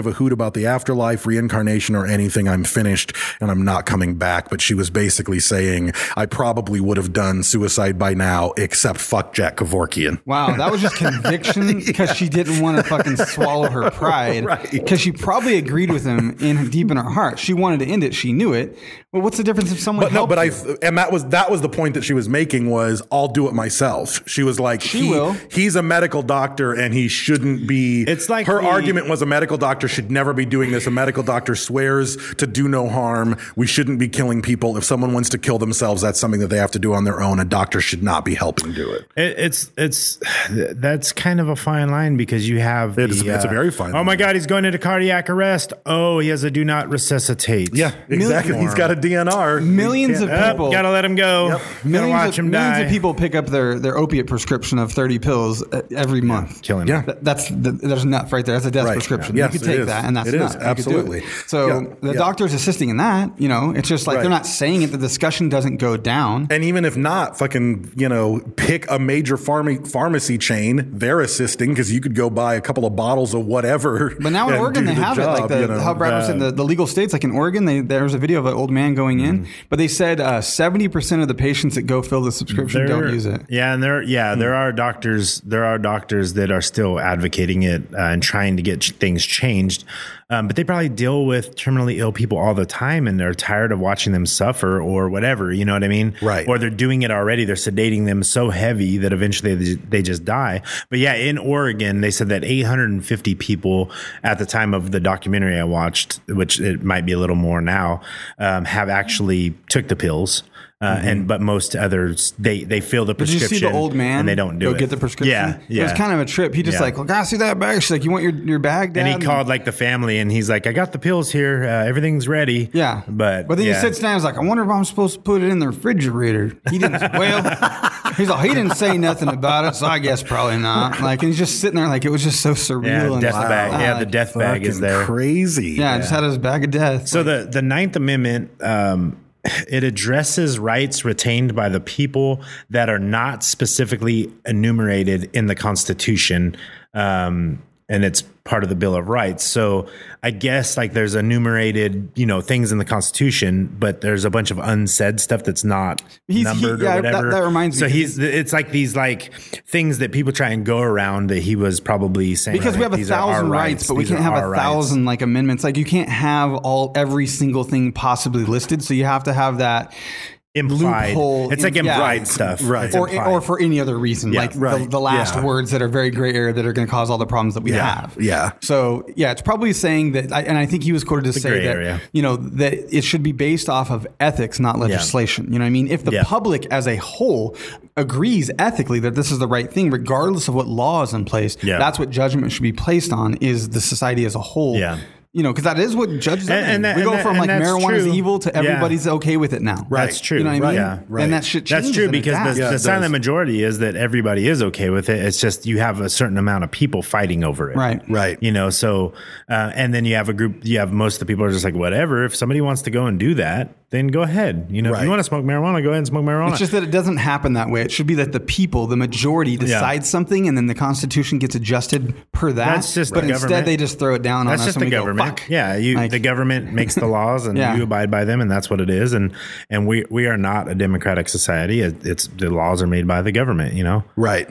about the afterlife, reincarnation, or anything. I'm finished and I'm not coming back. But she was basically saying, I probably would have done suicide by now, except fuck Jack Kevorkian.
Wow, that was just conviction because yeah. she didn't want to fucking swallow her pride.
Right.
Because she probably agreed with him in deep in her heart. She wanted to end it. She knew it. Well, what's the difference if someone
But no, but
you?
I and that was that was the point that she was making was I'll do it myself. She was like,
she
he,
will.
He's a medical doctor and he shouldn't be.
It's like
her
the,
argument was a medical doctor should never be doing this. A medical doctor swears to do no harm. We shouldn't be killing people. If someone wants to kill themselves, that's something that they have to do on their own. A doctor should not be helping do it.
it it's it's that's kind of a fine line because you have
it is,
the,
it's
uh,
a very fine.
Oh
line.
my God, he's going into cardiac arrest. Oh, he has a do not resuscitate.
Yeah, exactly. He's got a D N R.
Millions of people.
Oh, gotta let him go.
Yep.
Gotta
millions
watch
of,
him
millions
die.
of people pick up their, their opiate prescription of thirty pills every month.
Yeah, killing
yeah.
Th- that's the, there's enough right there. That's a death
right.
prescription.
Yes,
you could take
is.
that, and that's
it
enough.
Is. Absolutely.
So
yeah.
the
yeah.
doctor's assisting in that. You know, it's just like
right.
they're not saying it. The discussion doesn't go down.
And even if not, fucking, you know, pick a major pharma- pharmacy chain. They're assisting because you could go buy a couple of bottles of whatever.
But now in Oregon, they the have job, it. Like the, you know, how Brad was saying, the, the legal states, like in Oregon, they, there's a video of an old man going in, mm. but they said uh, seventy percent of the patients that go fill the subscription
there,
don't use it.
Yeah, and there, yeah,
mm.
there are doctors, there are doctors that are still advocating it uh, and trying to get ch- things changed. Um, but they probably deal with terminally ill people all the time and they're tired of watching them suffer or whatever. You know what I mean?
Right.
Or they're doing it already. They're sedating them so heavy that eventually they, they just die. But yeah, in Oregon, they said that eight hundred fifty people at the time of the documentary I watched, which it might be a little more now, um, have actually took the pills. Uh, mm-hmm. And but most others they they fill the prescription.
Did you see the old man
and they don't do
go
it.
get the prescription?
Yeah, yeah.
It was kind of a trip. He just
yeah.
like, well, guys, see that bag? She's like, you want your, your bag, Dad?
And he
and
called like the family, and he's like, I got the pills here. Uh, everything's ready.
Yeah,
but
but then
yeah.
he sits down. He's like, I wonder if I'm supposed to put it in the refrigerator. He didn't. Well, he's like, he didn't say nothing about it, so I guess probably not. Like, and he's just sitting there, like it was just so surreal.
Yeah,
and
death
wow.
bag. Yeah,
like,
the death bag is there.
Crazy.
Yeah, yeah, just had his bag of death.
So the the Ninth Amendment. Um, It addresses rights retained by the people that are not specifically enumerated in the Constitution, um, and it's part of the Bill of Rights. So I guess like there's enumerated, you know, things in the Constitution, but there's a bunch of unsaid stuff that's not
he's,
numbered
he, yeah,
or whatever.
That, that reminds
so
me.
So he's it's like these like things that people try and go around that he was probably saying
because
like,
we have a thousand rights, rights, but we can't have a thousand rights. Like amendments. Like you can't have all every single thing possibly listed. So you have to have that.
Implied.
Loophole.
It's like implied yeah. stuff.
Right.
Or, or for any other reason.
Yeah.
Like
right.
the, the last
yeah.
words that are very gray area that are going to cause all the problems that we
yeah.
have.
Yeah.
So, yeah, it's probably saying that, and I think he was quoted to
the
say that,
area.
you know, that it should be based off of ethics, not legislation. Yeah. You know what I mean? If the yeah. public as a whole agrees ethically that this is the right thing, regardless of what law is in place, yeah. that's what judgment should be placed on is the society as a whole.
Yeah.
You know, because that is what judges.
And, and that,
we go
and
from
that,
like marijuana is evil to everybody's
yeah.
okay with it now.
Right.
That's true.
You know what I
right.
mean?
Yeah.
Right.
And that shit changes.
That's true because the,
yeah,
the silent majority is that everybody is okay with it. It's just you have a certain amount of people fighting over it.
Right.
Right.
You know, so uh, and then you have a group. You have most of the people are just like whatever. If somebody wants to go and do that, then go ahead. You know,
right.
if you want to smoke marijuana, go ahead and smoke marijuana.
It's just that it doesn't happen that way. It should be that the people, the majority, decides yeah. something, and then the Constitution gets adjusted per that.
That's just
but
the
instead
government.
They just throw it down
that's
on us.
That's just
and
the
we
government.
Go, Fuck.
Yeah, you,
like,
the government makes the laws, and
yeah.
you abide by them, and that's what it is. And and we we are not a democratic society. It, it's the laws are made by the government. You know,
right.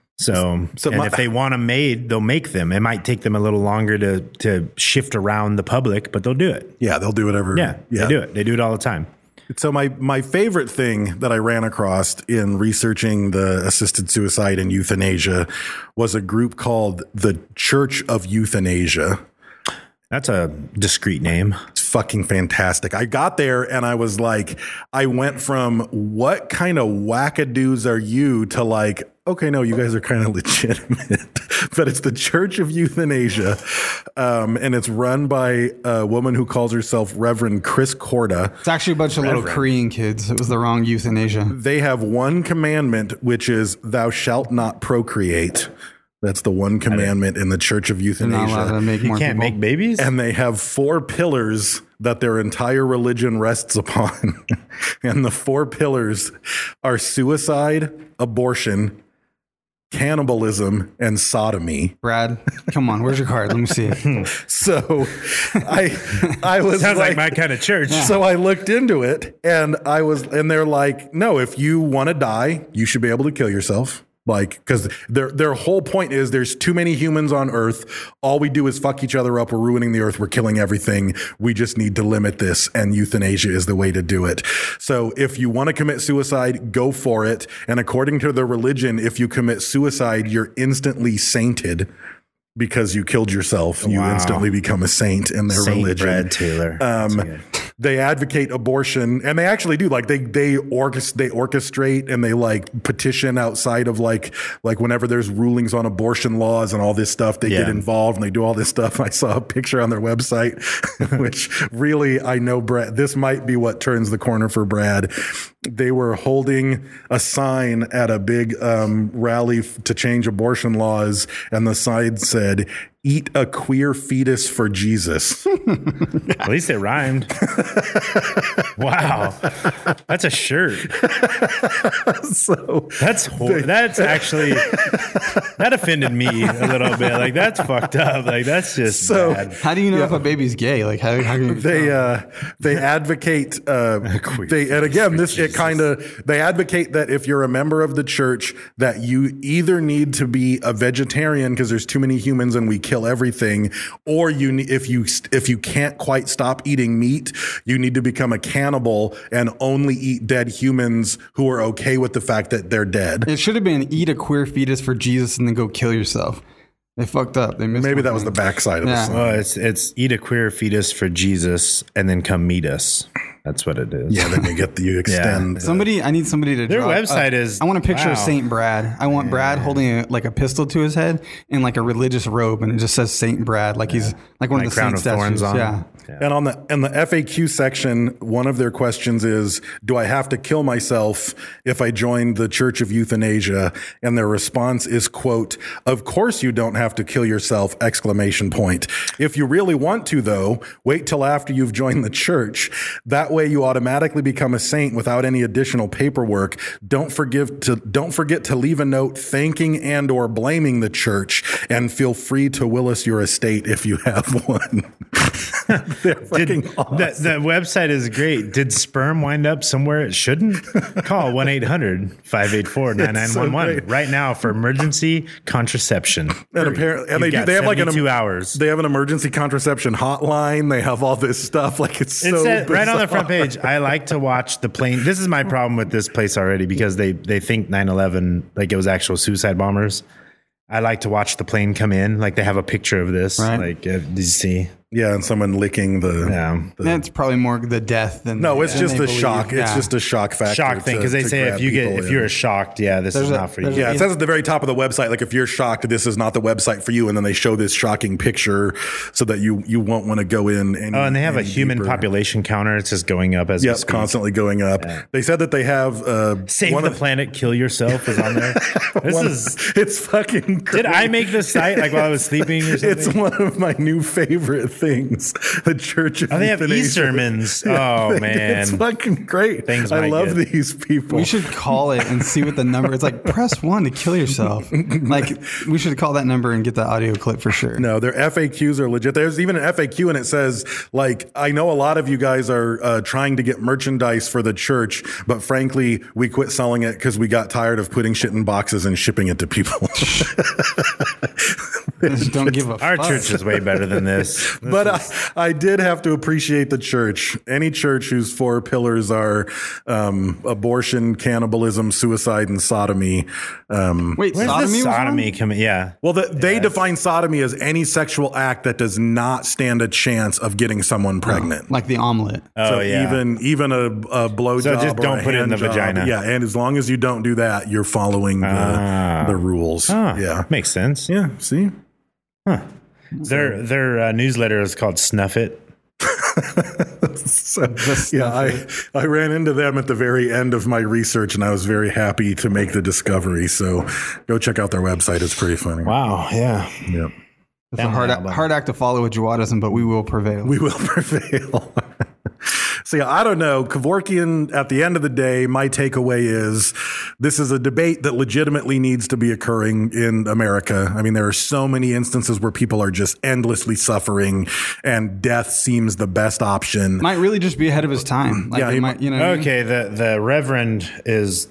So,
so
and
my,
if they want them made, they'll make them. It might take them a little longer to to shift around the public, but they'll do it.
Yeah, they'll do whatever.
Yeah, yeah. they do it. They do it all the time.
So my, my favorite thing that I ran across in researching the assisted suicide and euthanasia was a group called the Church of Euthanasia.
That's a discreet name.
It's fucking fantastic. I got there and I was like, I went from what kind of wackadoos are you to like, okay, no, you guys are kind of legitimate. But it's the Church of Euthanasia. Um, and it's run by a woman who calls herself Reverend Chris Korda.
It's actually a bunch of Reverend. little Korean kids. It was the wrong euthanasia.
They have one commandment, which is thou shalt not procreate. That's the one commandment in the Church of Euthanasia.
Make
you can't
people.
make babies?
And they have four pillars that their entire religion rests upon. And the four pillars are suicide, abortion, cannibalism, and sodomy.
Brad, come on, where's your card? Let me see it.
So I I was
Sounds like,
like,
my kind of church.
So I looked into it, and I was, and they're like, no, if you want to die, you should be able to kill yourself. Like, because their their whole point is there's too many humans on Earth. All we do is fuck each other up. We're ruining the Earth. We're killing everything. We just need to limit this, and euthanasia is the way to do it. So if you want to commit suicide, go for it. And according to their religion, if you commit suicide, you're instantly sainted. Because you killed yourself, you
Wow.
instantly become a saint in their
Saint
religion.
Brad Taylor.
Um, they advocate abortion, and they actually do. Like they they orchest- they orchestrate and they like petition outside of like like whenever there's rulings on abortion laws and all this stuff. They
Yeah.
get involved and they do all this stuff. I saw a picture on their website, which really I know Brad. This might be what turns the corner for Brad. They were holding a sign at a big um, rally f- to change abortion laws, and the sign said, "Eat a queer fetus for Jesus."
At least it rhymed. Wow. That's a shirt.
So
That's hor- that's actually that offended me a little bit. Like that's fucked up. Like that's just
So-
bad.
How do you know if a baby's gay? Like, how, how can you
they uh, they advocate uh, they and again this it kind of they advocate that if you're a member of the church that you either need to be a vegetarian because there's too many humans and we kill everything, or you ne- if you if you can't quite stop eating meat, you need to become a cannibal and only eat dead humans who are okay with the fact that they're dead.
It should have been eat a queer fetus for Jesus and then go kill yourself. They fucked up. They missed.
Maybe
my
that was the
point.
backside of
Yeah.
the song.
Well, it's it's eat a queer fetus for Jesus and then come meet us. That's what it is.
Yeah, then you get the, you extend.
Somebody, I need somebody to.
Their
draw,
website
uh,
is-
I want a picture
wow.
of Saint Brad. I want Brad holding a, like a pistol to his head in like a religious robe, and it just says Saint Brad, like he's like one
Like
of the
crown
saint
of thorns
statues.
on.
Yeah.
And on the in the F A Q section, one of their questions is, do I have to kill myself if I join the Church of Euthanasia? And their response is, quote, "Of course you don't have to kill yourself, exclamation point. If you really want to, though, wait till after you've joined the church. That way you automatically become a saint without any additional paperwork. Don't forgive to don't forget to leave a note thanking and or blaming the church, and feel free to will us your estate if you have one." They're
Did,
fucking
the,
awesome.
the website is great. Did sperm wind up somewhere it shouldn't? Call one eight hundred five eight four nine nine one one
great.
right now for emergency contraception.
And apparently, and
You've
they do,
got
they have like an
seventy-two hours.
They have an emergency contraception hotline. They have all this stuff. Like it's
It
so
said right on the front
bizarre.
page. I like to watch the plane. This is my problem with this place already because they they think nine eleven like it was actual suicide bombers. I like to watch the plane come in. Like they have a picture of this.
Right.
Like uh, did you see?
Yeah, and someone licking the.
Yeah.
the-
That's probably more the death than
no, it's
than
just
they
a
believe.
shock. It's
Yeah.
just a shock factor.
Shock thing
to-
because they
to
say
grab
if you get
people
if
in.
you're shocked, yeah, this
There's
is
a-
not for you.
there's a-
Yeah, it says at the very top of the website, like if you're shocked, this is not the website for you, and then they show this shocking picture so that you you won't want to go in. Any,
Oh, and they have a
any
human
deeper.
population counter. It's just going up as we
Yep,
speak.
constantly going up. They said that they have uh,
Save
one
the
of-
planet, kill yourself is on there. This
one-
is.
it's fucking.
Did I
great.
make this site like while I was sleeping or something?
It's one of my new favorite things. The Church of
Oh, they have
Euthanasia.
e-sermons.
Yeah,
Oh,
they-
man.
it's fucking great.
Things
I
might
love
get-
these people.
We should call it and see what the number. It's like press one to kill yourself. Like we should call that number and get the audio clip for sure.
No, their F A Qs are legit. There's even an F A Q and it says, like, I know a lot of you guys are uh, trying to get merchandise for the church, but frankly, we quit selling it because we got tired of putting shit in boxes and shipping it to people.
Just don't give a
Our
fuck.
church is way better than this. This
But
is-
I, I did have to appreciate the church. Any church whose four pillars are um, abortion, cannibalism, suicide, and sodomy. Um,
Wait,
where's
sodomy
the
was
sodomy
wrong?
coming? Yeah.
well, the, they define sodomy as any sexual act that does not stand a chance of getting someone pregnant.
Like the omelet.
Oh,
so
yeah.
even even a, a blowjob
So just
or
don't
a
put it in
hand
the
job,
vagina.
Yeah, and as long as you don't do that, you're following the,
Ah.
the rules.
Huh.
Yeah,
Makes sense.
yeah. See,
Their their uh, newsletter is called Snuff It.
so, yeah, I I ran into them at the very end of my research, and I was very happy to make the discovery. So go check out their website; it's pretty funny.
Wow. Yeah.
Yep.
It's a hard, hard act to follow with Jawadism, but we will prevail.
We will prevail. So yeah, I don't know. Kevorkian, at the end of the day, my takeaway is this is a debate that legitimately needs to be occurring in America. I mean, there are so many instances where people are just endlessly suffering and death seems the best option.
Might really just be ahead of his time. Like
Yeah,
it
he
might, you know.
Okay, the the Reverend is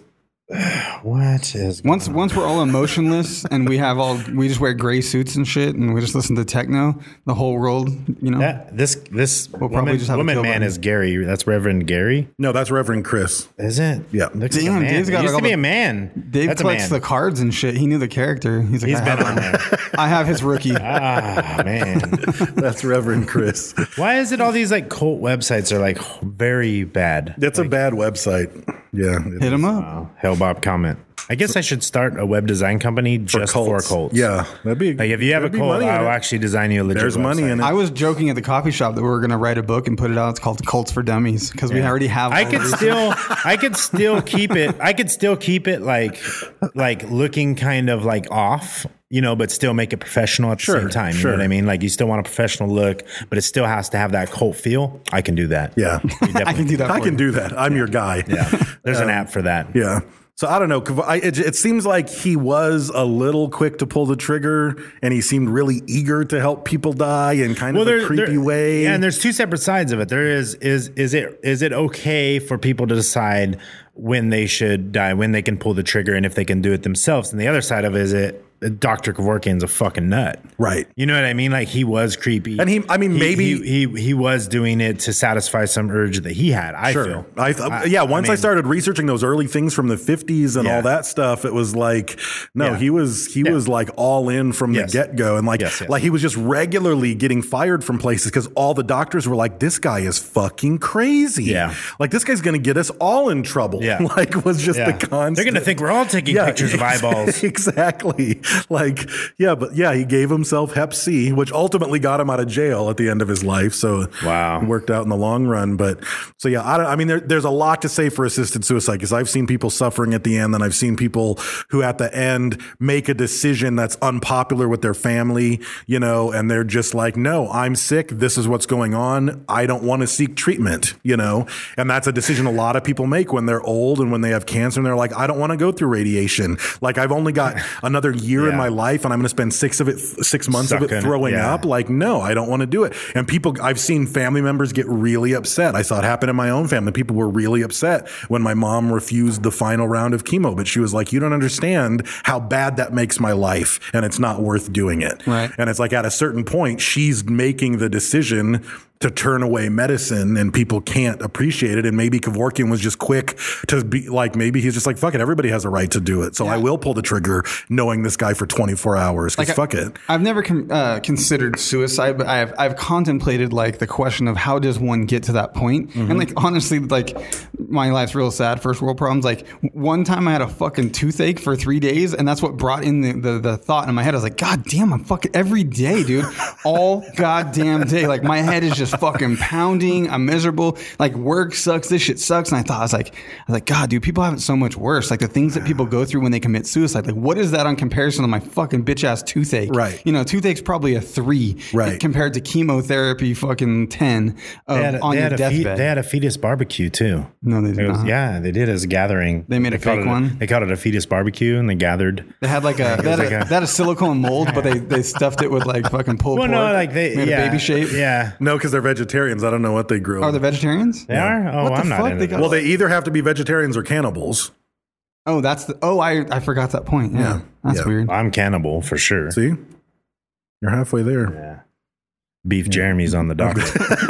what is
Once once we're all emotionless and we have all we just wear gray suits and shit and we just listen to techno, the whole world, you know.
that, this this
We'll probably
woman,
just have a
woman
kill
man
button.
is Gary. That's Reverend Gary.
No, that's Reverend Chris.
Is it?
Yeah.
Looks like a
Damn,
man.
Dave's got
He used
like
to be
all
a
the-
man.
Dave
That's a
collects
man.
the cards and shit. He knew the character. He's like,
He's
I
been
have,
on there.
I have his rookie.
Ah man.
That's Reverend Chris.
Why is it all these like cult websites are like very bad?
That's a bad website. Yeah. it
Hit
is.
him up.
Wow. Hellbop comment. I guess I should start a web design company just for cults.
cults. Yeah. That'd be
Like if you have a
there'd be
cult,
money in
I'll
it.
actually design you a legit
There's money
website.
in it.
I was joking at the coffee shop that we were going to write a book and put it out. It's called Cults for Dummies because we already have.
I
all
could
the
still, I could still keep it. I could still keep it like, like looking kind of like off, you know, but still make it professional at the
Sure,
same time. You
sure.
know what I mean? Like you still want a professional look, but it still has to have that cult feel. I can do that.
Yeah.
I can do that.
I
for
can
you.
do that. I'm your guy.
Yeah. There's an app for that.
Yeah. So I don't know. Kev- I, it, it seems like he was a little quick to pull the trigger, and he seemed really eager to help people die in kind of a
there-
creepy
there-
way.
Yeah, and there's two separate sides of it. There is is is it is it okay for people to decide when they should die, when they can pull the trigger, and if they can do it themselves? And the other side of it is it Doctor Kevorkian's a fucking nut,
right?
You know what I mean? Like he was creepy,
And he- I mean,
He-
maybe-
he, he he was doing it to satisfy some urge that he had. I
Sure.
feel.
I, th- yeah. Once I,
mean-
started researching those early things from the fifties and
Yeah.
all that stuff, it was like, no,
Yeah.
he was he
Yeah.
was like all in from
Yes.
the get go, and like
Yes, yes.
like he was just regularly getting fired from places because all the doctors were like, this guy is fucking crazy.
Yeah.
like this guy's going to get us all in trouble.
Yeah.
like was just
Yeah.
the constant.
They're gonna think we're all taking pictures of
ex-
eyeballs.
Exactly. Like, yeah, but yeah, he gave himself Hep C, which ultimately got him out of jail at the end of his life. So
Wow.
it worked out in the long run. But so yeah, I, don't, I mean, there, there's a lot to say for assisted suicide because I've seen people suffering at the end, and I've seen people who at the end make a decision that's unpopular with their family, you know, and they're just like, no, I'm sick. This is what's going on. I don't want to seek treatment, you know, and that's a decision a lot of people make when they're old and when they have cancer and they're like, I don't want to go through radiation. Like I've only got another year in
Yeah.
my life and I'm going to spend six of it, six months of
Sucking
it
it,
throwing
yeah.
up. Like, no, I don't want to do it. And people, I've seen family members get really upset. I saw it happen in my own family. People were really upset when my mom refused the final round of chemo, but she was like, you don't understand how bad that makes my life and it's not worth doing it.
Right.
And it's like at a certain point, she's making the decision to turn away medicine and people can't appreciate it. And maybe Kevorkian was just quick to be like, maybe he's just like, fuck it. Everybody has a right to do it. So I will pull the trigger knowing this guy for twenty-four hours. Cause
Like,
fuck it.
I've never com- uh, considered suicide, but I've I've contemplated like the question of how does one get to that point?
Mm-hmm.
And like honestly, like my life's real sad. First world problems. Like one time I had a fucking toothache for three days, and that's what brought in the the, the thought in my head. I was like, God damn, I'm fucking every day, dude, all goddamn day. Like my head is just fucking pounding. I'm miserable. Like work sucks. This shit sucks. And I thought I was like, I was like, God, dude, people have it so much worse. Like the things that people go through when they commit suicide. Like what is that on comparison to my fucking bitch ass toothache?
Right.
You know, toothache's probably a three,
Right.
compared to chemotherapy, fucking ten of,
They had, a,
on
they,
your
had a fe-
deathbed.
they had a fetus barbecue too.
No, they did
It was-
not.
Yeah, they did as a gathering.
They made a
called
fake
it
one?
They called it a fetus barbecue, and they gathered.
They had like a, they had,
like
a,
a-
they had a silicone mold, but they, they stuffed it with like fucking pulled
Well,
pork.
no, like they
made
yeah,
a baby shape.
Yeah,
No, because they're vegetarians. I don't know what they grew.
Are they vegetarians?
they are. Oh,
What the
I'm not
fuck?
into
They
that.
got-
Well, they either have to be vegetarians or cannibals.
Oh, that's the. Oh, I I forgot that point. Yeah,
Yeah.
that's
Yeah.
weird.
I'm cannibal for sure.
See? You're halfway there.
Yeah. Beef Jeremy's on the docket.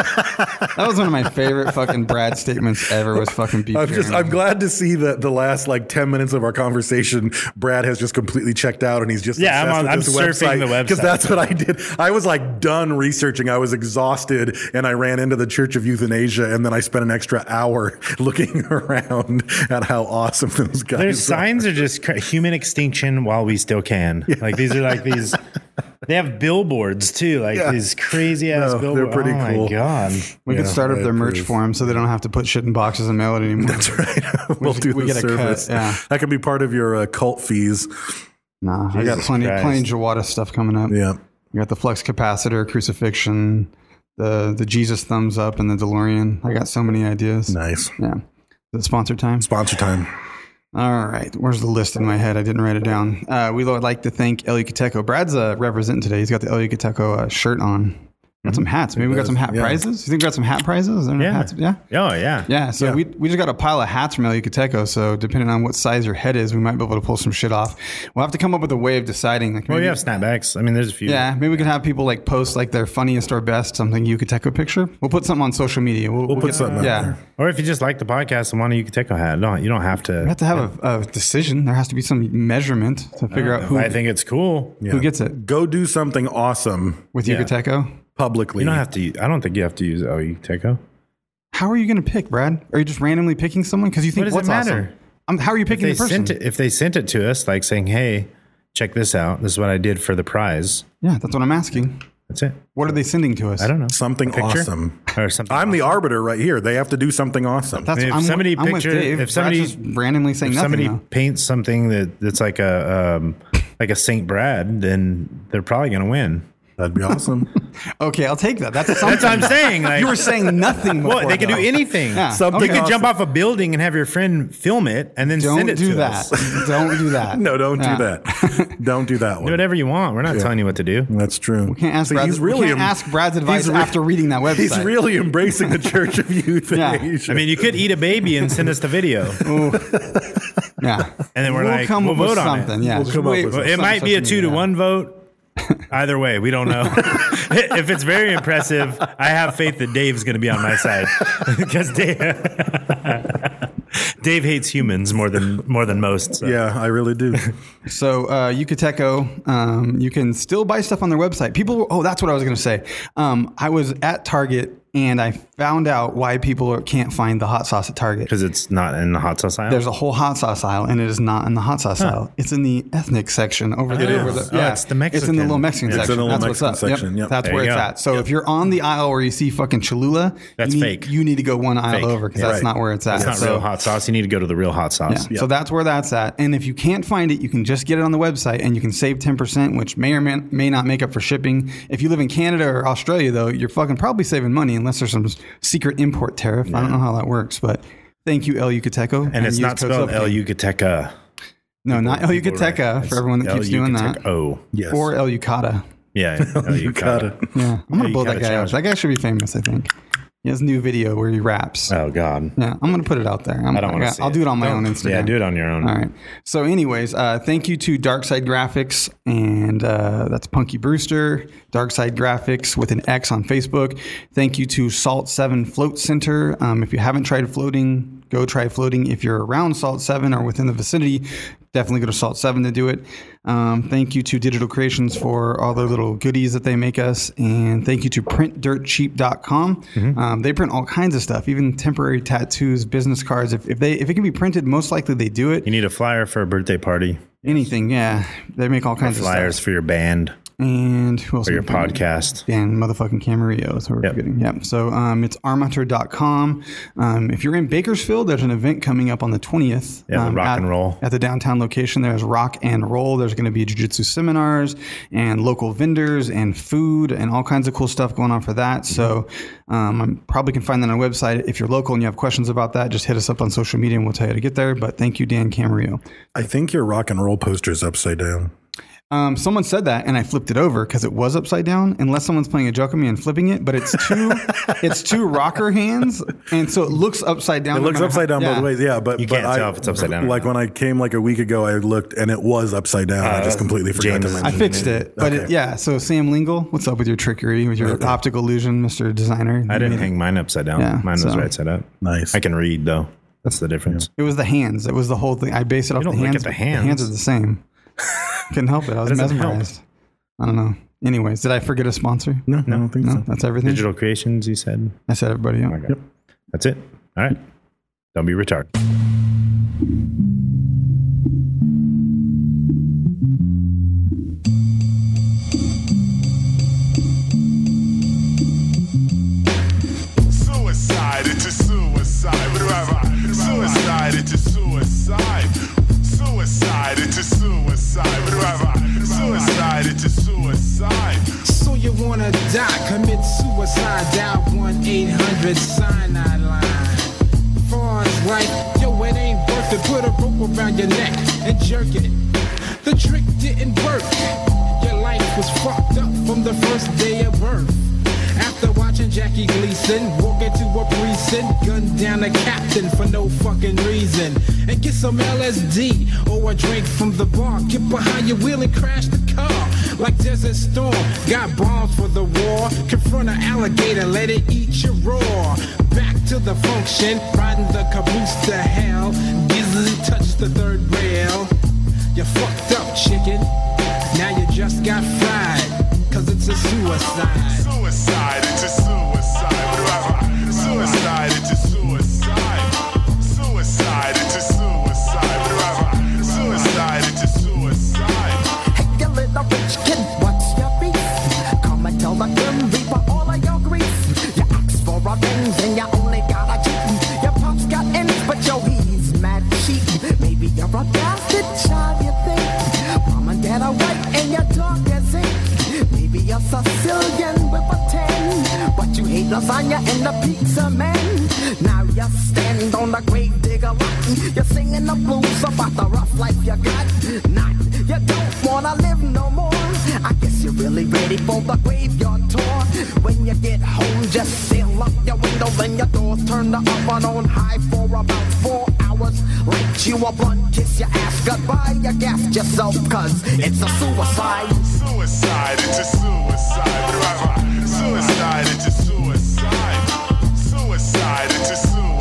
That was one of my favorite fucking Brad statements ever. Was fucking beef.
I'm just
Jeremy.
I'm glad to see that the last like ten minutes of our conversation, Brad has just completely checked out and he's just
Yeah, I'm
obsessed
on-
with
I'm
this
surfing the website.
because that's what I did. I was like done researching. I was exhausted and I ran into the Church of Euthanasia and then I spent an extra hour looking around at how awesome those guys
Their
are.
signs are just cra- human extinction while we still can. Like these are like these. They have billboards too, like
Yeah.
these crazy ass
No, they're
billboards.
pretty
oh
cool.
my god!
We could
Yeah,
start up
I
their merch
approve.
for them so they don't have to put shit in boxes and mail it anymore.
That's right. we'll
just-
do
we
the
get a cut,
service.
yeah.
That can be part of your uh, cult fees.
Nah, I got
Jesus
plenty
Christ.
plenty of Jawada stuff coming up.
Yeah.
You got the flux capacitor, crucifixion, the the Jesus thumbs up and the DeLorean. I got so many ideas.
Nice.
Yeah. Is it sponsor time?
Sponsor time.
All right. Where's the list in my head? I didn't write it down. Uh, we would like to thank El Yucateco. Brad's uh, representing today. He's got the El Yucateco uh, shirt on. Got some hats. Maybe we got some hat
yeah.
prizes. You think we got some hat prizes? Are there
Yeah.
Hats? Yeah.
Oh, yeah.
Yeah. So
Yeah.
we we just got a pile of hats from El Yucateco. So depending on what size your head is, we might be able to pull some shit off. We'll have to come up with a way of deciding. Like
Well,
maybe,
you have snapbacks. I mean, there's a few.
yeah, maybe we can have people like post like their funniest or best something Yucateco picture. We'll put something on social media. We'll,
We'll put
get-
something out
Yeah.
there.
Or if you just like the podcast and want a Yucateco hat, no, you don't have to.
We have to have a, a decision. There has to be some measurement to figure out who
I think it's cool.
Yeah.
who gets it
Go do something awesome
with
Yeah.
Yucateco.
publicly.
You don't have to. I don't think you have to use oh Yucateco.
How are you going to pick, Brad? Are you just randomly picking someone because you think
What does
what's
it matter?
awesome? Um, how are you
If
picking
they
the person?
sent it, if they sent it to us, like saying, "Hey, check this out. This is what I did for the prize."
Yeah, that's what I'm asking.
That's it.
What are they sending to us?
I don't know.
Something
A picture?
awesome.
or something.
I'm the
awesome.
arbiter right here. They have to do something awesome.
That's
I mean, if
I'm,
somebody
I'm with
picture-
Dave.
if
Brad's
somebody-
just randomly saying
If
nothing.
somebody
though.
paints something that that's like a um, like a Saint Brad, then they're probably going to win.
That'd be awesome.
Okay, I'll take that. That's something.
That's what I'm saying. Like,
You were saying nothing.
Well,
before,
they can do
though.
anything.
Yeah.
Something
You could
awesome.
jump off a building and have your friend film it and then
Don't
send it
do
to
that.
us.
Don't do that.
no, don't
Yeah.
do that. Don't do that
Do
one.
whatever you want. We're not
Yeah.
telling you what to do.
That's true.
We can't ask
See,
Brad's,
he's really
we can't
em-
ask Brad's advice
he's re-
after reading that website.
He's really embracing the Church of Euthanasia.
I mean, you could eat a baby and send us the video,
yeah.
and then we're
we'll
like,
come
we'll
up with
vote on
something.
it.
Yeah,
We'll
just
come up
wait
with
for
Well, it
some
might be a
social
two to
media.
one vote. Either way, we don't know. If it's very impressive, I have faith that Dave's going to be on my side because Dave, Dave hates humans more than more than most. So.
yeah, I really do.
So uh, Yucateco, um, you can still buy stuff on their website. People, oh, that's what I was going to say. Um, I was at Target and I found out why people are, can't find the hot sauce at Target.
Because it's not in the hot sauce aisle.
There's a whole hot sauce aisle, and it is not in the hot sauce aisle. It's in the ethnic section over there.
is.
Over the,
Oh,
yeah,
it's the Mexican.
It's in the little Mexican
Yeah, it's
section.
in the little
That's
Mexican
what's up.
section, yep.
That's
There
where
you
it's
go.
at. So if you're on the aisle where you see fucking Cholula,
That's
you need,
fake.
You need to go one aisle
Fake.
over because
Yeah.
that's
Right.
not where it's at.
It's not
So-
real hot sauce. You need to go to the real hot sauce.
Yeah. So that's where that's at. And if you can't find it, you can just get it on the website and you can save ten percent, which may or may, may not make up for shipping. If you live in Canada or Australia, though, you're fucking probably saving money unless there's some secret import tariff. I don't know how that works, but thank you, El Yucateco.
And it's
use
not
code
spelled
SOAPKING.
El Yucateca.
No, not El
People write-
Yucateca
it's
for everyone that
El
keeps doing that.
Oh,
Yes.
Or El Yucata.
yeah. El
You got it.
Yucata.
Yeah, I'm going to
you
blow that
gotta
guy up.
challenge
That guy should be famous, I think. He has a new video where he raps.
Oh, God.
Yeah, I'm going to put it out there. I'm,
I don't want to
got-
see
I'll
it.
do it on my
Don't-
own Instagram.
Yeah, do it on your own.
All right. So, anyways, uh, thank you to Darkside Graphics, and uh, that's Punky Brewster, Darkside Graphics with an X on Facebook. Thank you to Salt seven Float Center. Um, if you haven't tried floating, go try floating. If you're around Salt seven or within the vicinity, definitely go to Salt seven to do it. Um, thank you to Digital Creations for all their little goodies that they make us. And thank you to print dirt cheap dot com.
Mm-hmm.
Um, they print all kinds of stuff, even temporary tattoos, business cards. If, if they if it can be printed, most likely they do it.
You need a flyer for a birthday party.
Anything, yeah. They make all kinds of
Flyers
stuff.
for your band.
And who else?
For your
am I forgetting?
podcast.
Dan motherfucking Camarillo is who we're
Yep.
forgetting. Yeah. So um, it's arm hunter dot com. Um, if you're in Bakersfield, there's an event coming up on the twentieth.
Yeah, the
um,
rock
at,
and roll.
At the downtown location, there's rock and roll. There's going to be jiu-jitsu seminars and local vendors and food and all kinds of cool stuff going on for that. So um, I probably can find that on our website. If you're local and you have questions about that, just hit us up on social media and we'll tell you how to get there. But thank you, Dan Camarillo.
I think your rock and roll poster is upside down.
Um, someone said that, and I flipped it over because it was upside down. Unless someone's playing a joke on me and flipping it, but it's two, it's two rocker hands, and so it looks upside down.
It
no
looks
matter
upside
how-
down
yeah.
both ways. Yeah, but
You
but
can't
I,
tell if it's upside down or
Like
not.
when I came like a week ago, I looked and it was upside down. I just completely forgot
James-
to mention.
I fixed it, but it,
Okay.
yeah. So Sam Lingle, what's up with your trickery, with your optical illusion, Mister Designer?
I
You
didn't
made it.
hang mine upside down.
Yeah,
mine was
so-
right side up.
Nice.
I can read, though. That's the difference.
It was the hands. It was the whole thing. I based it off
You
the
don't look
hands.
at the
but
hands.
The hands are the same. Couldn't help it. I was
doesn't help.
mesmerized. I don't know. Anyways, did I forget a sponsor?
No, I don't think
No,
so.
that's everything.
Digital Creations, you said?
I said everybody. Yeah.
Okay. That's it. All right. Don't be retarded.
Suicide, it's a suicide. What do I have? Suicide, it's a suicide. Suicide, it's a suicide. What do I have? Suicide, it's a suicide.
So you wanna die, commit suicide, David cyanide line. Far as life, yo, it ain't worth it. Put a rope around your neck and jerk it. The trick didn't work. Your life was fucked up from the first day of birth. After watching Jackie Gleason walk into a precinct, gun down a captain for no fucking reason, and get some L S D or a drink from the bar. Get behind your wheel and crash the car like Desert Storm. Got bombs for the war. Confront an alligator, let it eat your raw. Back to the function, riding the caboose to hell. Gizzy touched the third rail. You fucked up, chicken. Now you just got fried, cause it's a suicide.
Suicide, it's a suicide. Suicide, it's a suicide. Suicide, it's a suicide. Suicide, it's a suicide.
Hey, you little rich kid, what's your beef? Come and tell the Grim Reaper all of your grief. You asked for a revenge and you only got a cheat. Your pops got ends, but yo, he's mad cheap. Maybe you're a bastard child, you think. Mom and dad are white and your dog is ink. Maybe you're Sicilian with a ten, but you hate lasagna and the pizza man. Now you stand on the grave digger lot. You're singing the blues about the rough life you got. Not, you don't wanna live no more. I guess you're really ready for the graveyard tour. When you get home, just seal up your windows and your doors. Turn the oven on high for about four hours. Light you a blunt, kiss your ass goodbye. You gassed yourself cause it's a suicide.
Suicide, it's a suicide. Suicide, it's a suicide. Suicide, it's a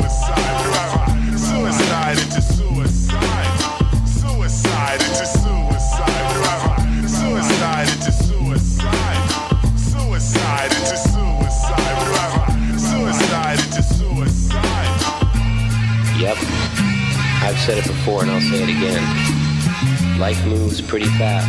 suicide. Suicide, it's a suicide. Suicide, it's a suicide. Suicide, it's a suicide. Suicide, it's a suicide. Suicide, it's a suicide.
Yep. I've said it before and I'll say it again. Life moves pretty fast.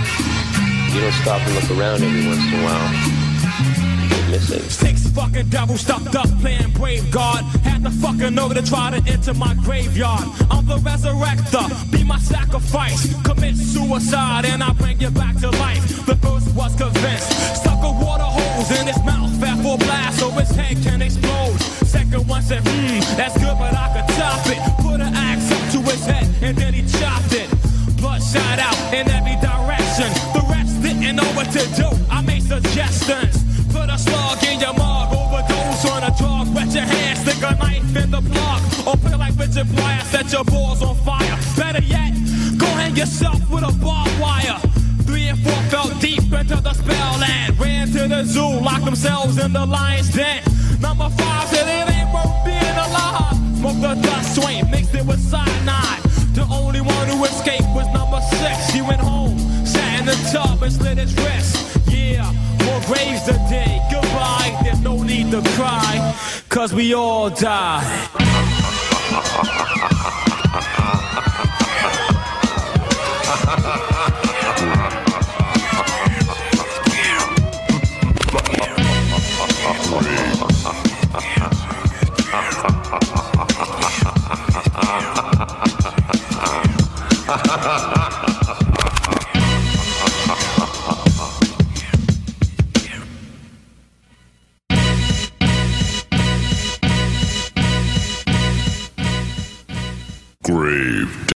You don't stop and look around every once in a while. Missing.
Six fucking devils stuffed up playing brave guard. Had the fucking know to try to enter my graveyard. I'm the resurrector, be my sacrifice. Commit suicide and I bring you back to life. The first was convinced. Stuck a water hose in his mouth, fat full blast so his head can explode. Second one said, hmm, that's good but I could top it. Put an axe up to his head and then he chopped it. Blood shot out in every direction. The rest didn't know what to do. I made suggestions. Put a slug in your mug, overdose on a drug, wet your hand, stick a knife in the plug, or play like Richard Pryor, set your balls on fire. Better yet, go hang yourself with a barbed wire. Three and four fell deep into the spell and ran to the zoo, locked themselves in the lion's den. Number five said it ain't worth being alive. Smoked the dust swain, mixed it with cyanide. The only one who escaped was number six. He went home, sat in the tub and slit his wrist. Yeah, more graves today. Goodbye, there's no need to cry, cause we all die.
Grave